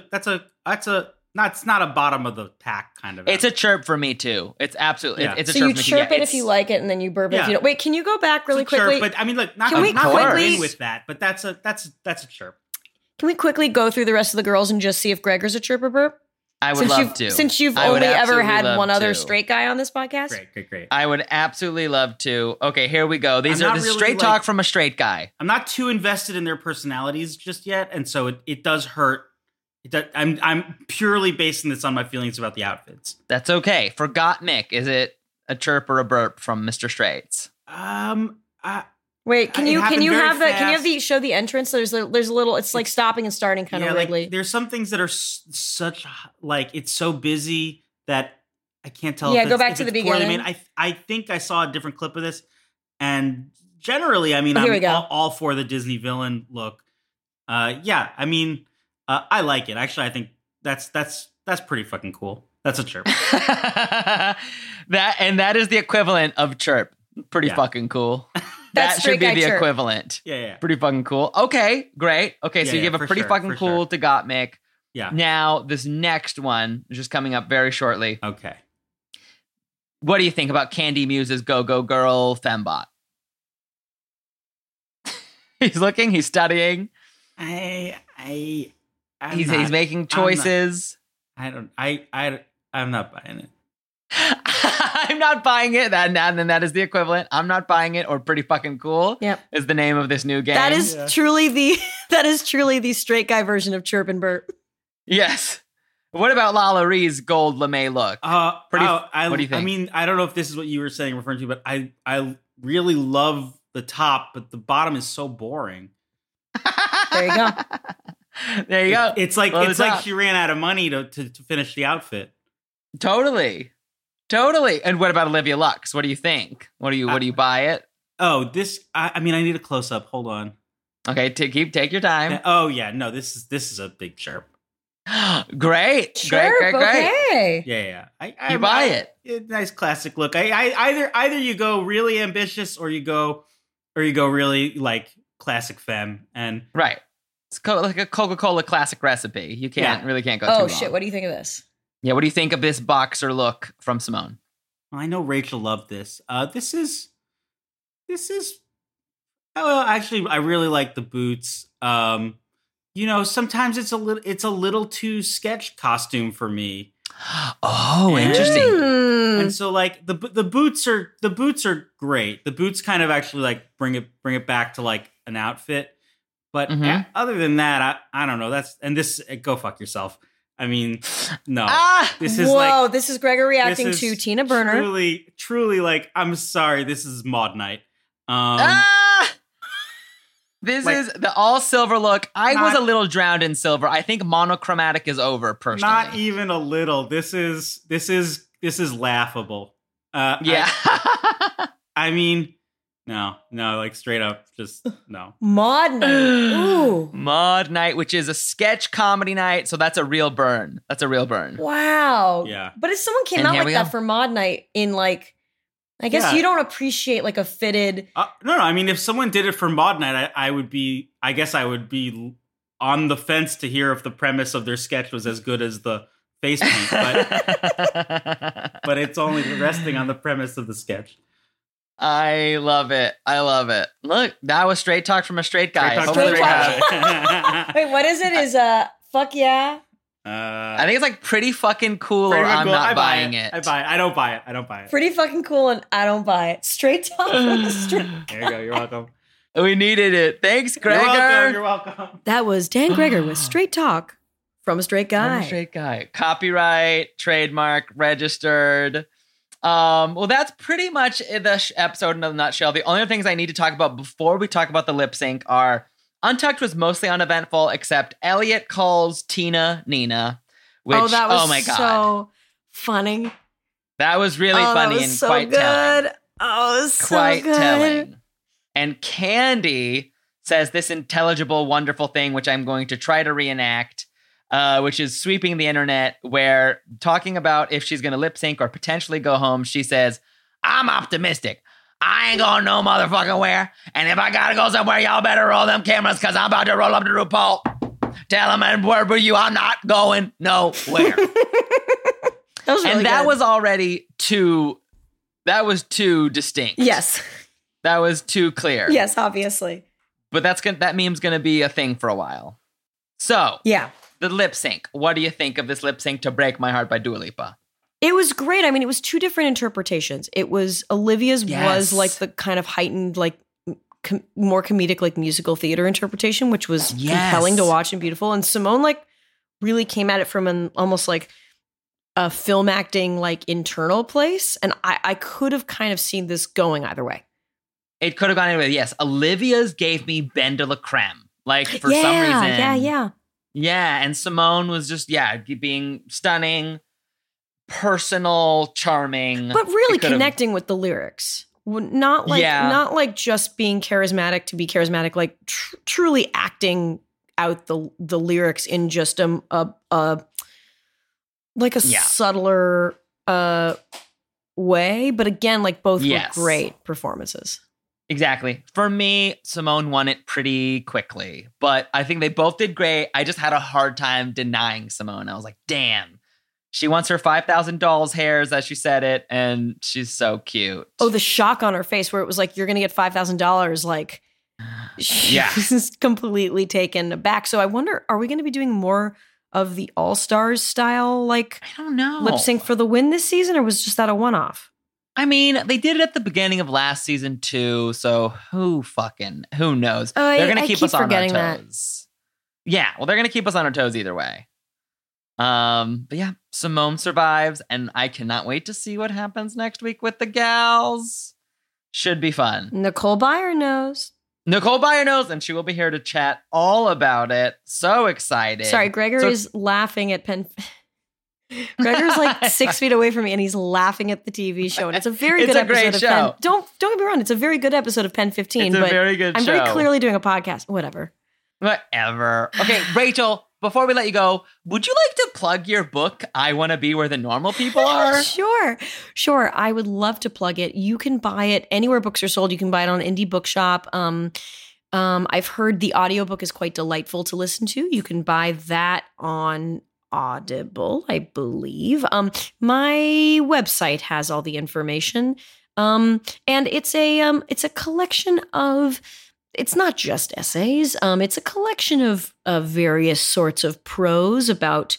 a bottom of the pack kind of. It's a chirp for me too. It's absolutely Yeah. it's a So chirp you for me too. chirp Yeah, it if you like it, and then you burp it if Yeah. you don't. Wait, can you go back really It's a chirp, quickly? but I mean, look, not Can we not quickly- in with that, but that's a chirp. Can we quickly go through the rest of the girls and just see if Gregor's a chirp or burp? I would love to. Since you've I would only ever absolutely had love one other to. straight guy on this podcast. Great. I would absolutely love to. Okay, here we go. This I'm not is really, Straight like- Talk from a Straight Guy. I'm not too invested in their personalities just yet, and so it does hurt. I'm purely basing this on my feelings about the outfits. That's okay. Forgot Mick. Is it a chirp or a burp from Mr. Straits? Wait, can It you happened very have the fast. show the entrance? There's a little. It's like stopping and starting kind of weirdly. Like, there's some things that are such like it's so busy that I can't tell. Yeah, if go it's- back if to the it's poorly beginning. made. I think I saw a different clip of this, and generally, I mean, Here we go. I'm all for the Disney villain look. Yeah, I mean, I like it. Actually, I think that's pretty fucking cool. That's a chirp. that is the equivalent of chirp. Pretty Yeah. fucking cool. That's That Straight should be Guy the chirp. equivalent. Yeah. Pretty fucking cool. Okay, great. Okay, so Yeah, you give a for pretty sure, fucking for cool sure. to Gottmik. Yeah. Now, this next one is just coming up very shortly. Okay. What do you think about Candy Muse's Go Go Girl Fembot? He's looking, he's studying, I'm he's not- making choices. I'm not buying it. I'm not buying it. Then that is the equivalent. I'm not buying it, or pretty fucking cool. Yep. Is the name of this new game. That is truly the straight guy version of chirp and burp. Yes. What about Lala Ree's gold lame look? What do you think? I mean, I don't know if this is what you were referring to, but I really love the top, but the bottom is so boring. There you go. There you go. It's like Love the top. she ran out of money to finish the outfit. Totally. And what about Olivia Lux? What do you think? What do you buy it? Oh, this. I mean, I need a close up. Hold on. Okay, take your time. Oh yeah, no, this is a big chirp. Great. Chirp, okay. Yeah. You buy it. Nice classic look. Either you go really ambitious or you go really like classic femme and Right. It's like a Coca-Cola classic recipe. You really can't go too Oh wrong. shit! What do you think of this? Yeah, what do you think of this boxer look from Simone? Well, I know Rachel loved this. This is. Well, actually, I really like the boots. Sometimes it's a little too sketch costume for me. Oh, interesting. And so, like the boots are great. The boots kind of actually like bring it back to like an outfit. But other than that, I don't know. This go fuck yourself. I mean, no. This is Gregor reacting to Tina Burner. Truly, like, I'm sorry. This is Maud Night. This is the all silver look. I was a little drowned in silver. I think monochromatic is over, personally. Not even a little. This is laughable. Yeah. I mean, no, like straight up, just no. Maud Night. Ooh. Maud Night, which is a sketch comedy night, so that's a real burn. Wow. Yeah. But if someone came And out here like we that go. for Maud Night in like, I guess Yeah. you don't appreciate like a fitted. No. I mean, if someone did it for Maud Night, I would be on the fence to hear if the premise of their sketch was as good as the face paint, but it's only resting on the premise of the sketch. I love it. I love it. Look, that was straight talk from a straight guy. Straight talk. Wait, what is it? Is fuck yeah? I think it's like pretty fucking cool or I'm not buying it. I buy it. I don't buy it. Pretty fucking cool and I don't buy it. Straight talk from a straight guy. There you go. You're welcome. We needed it. Thanks, Gregor. You're welcome. That was Dan Gregor with Straight Talk from a straight guy. From a straight guy. Copyright, trademark, registered. Well, that's pretty much the episode in a nutshell. The only things I need to talk about before we talk about the lip sync are Untucked was mostly uneventful, except Elliot calls Tina Nina, which, that was my God. So funny. That was really funny and so quite good. telling. Oh, it was so quite good. telling. And Candy says this intelligible, wonderful thing, which I'm going to try to reenact, which is sweeping the internet, where talking about if she's going to lip sync or potentially go home, she says, I'm optimistic. I ain't going no motherfucking where. And if I got to go somewhere, y'all better roll them cameras because I'm about to roll up to RuPaul. Tell them, and where were you? I'm not going nowhere. That was already too distinct. Yes. That was too clear. Yes, obviously. But that meme's going to be a thing for a while. So, yeah, the lip sync. What do you think of this lip sync to Break My Heart by Dua Lipa? It was great. I mean, it was two different interpretations. It was Olivia's was like the kind of heightened, like more comedic, like musical theater interpretation, which was compelling to watch and beautiful. And Simone like really came at it from an almost like a film acting like internal place. And I could have kind of seen this going either way. It could have gone anyway. Yes. Olivia's gave me Ben de la Creme. Like for some reason. Yeah. And Simone was just, being stunning, personal, charming. But really connecting with the lyrics. Not like just being charismatic to be charismatic, like truly acting out the lyrics in just a subtler way. But again, like both were great performances. Exactly. For me, Simone won it pretty quickly, but I think they both did great. I just had a hard time denying Simone. I was like, damn, she wants her $5,000 hairs as she said it, and she's so cute. Oh, the shock on her face where it was like, you're going to get $5,000. Like, she was completely taken aback. So I wonder, are we going to be doing more of the All-Stars style, like, I don't know, lip sync for the win this season, or was just that a one-off? I mean, they did it at the beginning of last season too, so who knows? They're going to keep us on our toes. Yeah, well, they're going to keep us on our toes either way. But yeah, Simone survives, and I cannot wait to see what happens next week with the gals. Should be fun. Nicole Byer knows, and she will be here to chat all about it. So excited. Sorry, Gregor is laughing at Gregor's like 6 feet away from me, and he's laughing at the TV show. And it's a very good episode of Pen. Don't get me wrong, it's a very good episode of Pen 15. It's a very good show. I'm very clearly doing a podcast. Whatever. Okay, Rachel, before we let you go, would you like to plug your book, I Want to Be Where the Normal People Are? Sure. I would love to plug it. You can buy it anywhere books are sold. You can buy it on Indie Bookshop. I've heard the audiobook is quite delightful to listen to. You can buy that on Audible, I believe. My website has all the information. And it's a collection of, it's not just essays. It's a collection of various sorts of prose about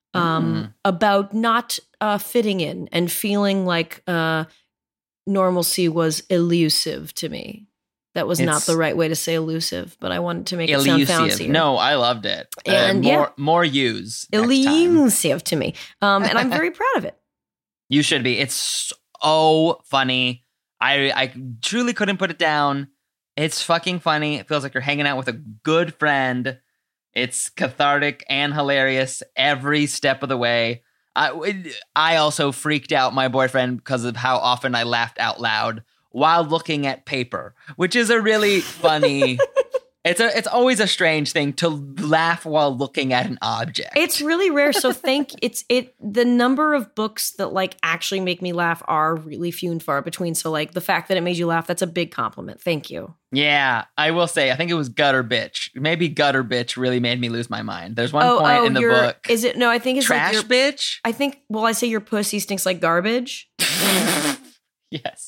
not fitting in and feeling like normalcy was elusive to me. That was not the right way to say elusive, but I wanted to make it sound fancier. No, I loved it. And more use. Elusive to me. And I'm very proud of it. You should be. It's so funny. I truly couldn't put it down. It's fucking funny. It feels like you're hanging out with a good friend. It's cathartic and hilarious every step of the way. I also freaked out my boyfriend because of how often I laughed out loud while looking at paper, which is a really funny. It's always a strange thing to laugh while looking at an object. It's really rare. So the number of books that like actually make me laugh are really few and far between. So like the fact that it made you laugh, that's a big compliment. Thank you. Yeah, I will say, I think it was Gutter Bitch. Maybe Gutter Bitch really made me lose my mind. There's one point in the book. Is it? No, I think it's Trash like Bitch. I think. Well, I say your pussy stinks like garbage. Yes.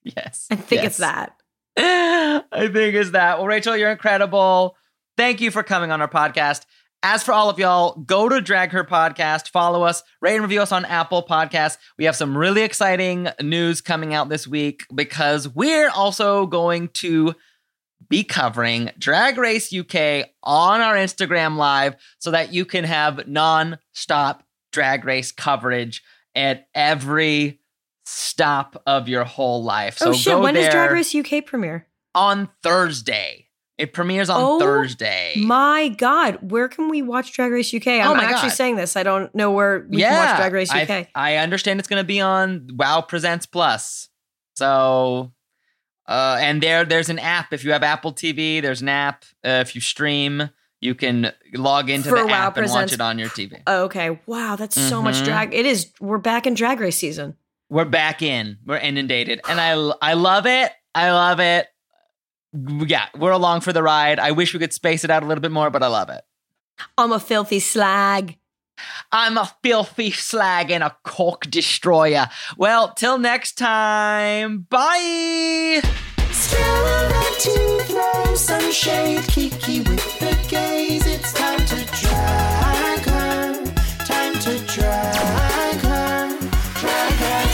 Yes. I think it's that. I think it's that. Well, Rachel, you're incredible. Thank you for coming on our podcast. As for all of y'all, go to Drag Her Podcast, follow us, rate and review us on Apple Podcasts. We have some really exciting news coming out this week because we're also going to be covering Drag Race UK on our Instagram Live so that you can have non-stop Drag Race coverage at every stop of your whole life. So shit, when does Drag Race UK premiere? On Thursday. It premieres on Thursday. My God. Where can we watch Drag Race UK? I'm actually saying this. I don't know where we can watch Drag Race UK. I understand it's going to be on WoW Presents Plus. So, and there's an app. If you have Apple TV, there's an app. If you stream, you can log into the app and watch it on your TV. Oh, okay. Wow, that's so much drag. It is. We're back in Drag Race season. We're back in. We're inundated. And I love it. I love it. Yeah, we're along for the ride. I wish we could space it out a little bit more, but I love it. I'm a filthy slag. I'm a filthy slag and a cock destroyer. Well, till next time. Bye. Still around to throw some shade. Kiki with the gaze. It's time to drag her. Time to drag her. Drag her.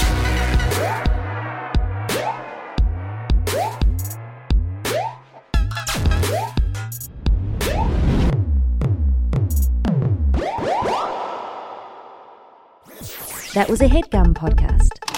That was a HeadGum podcast.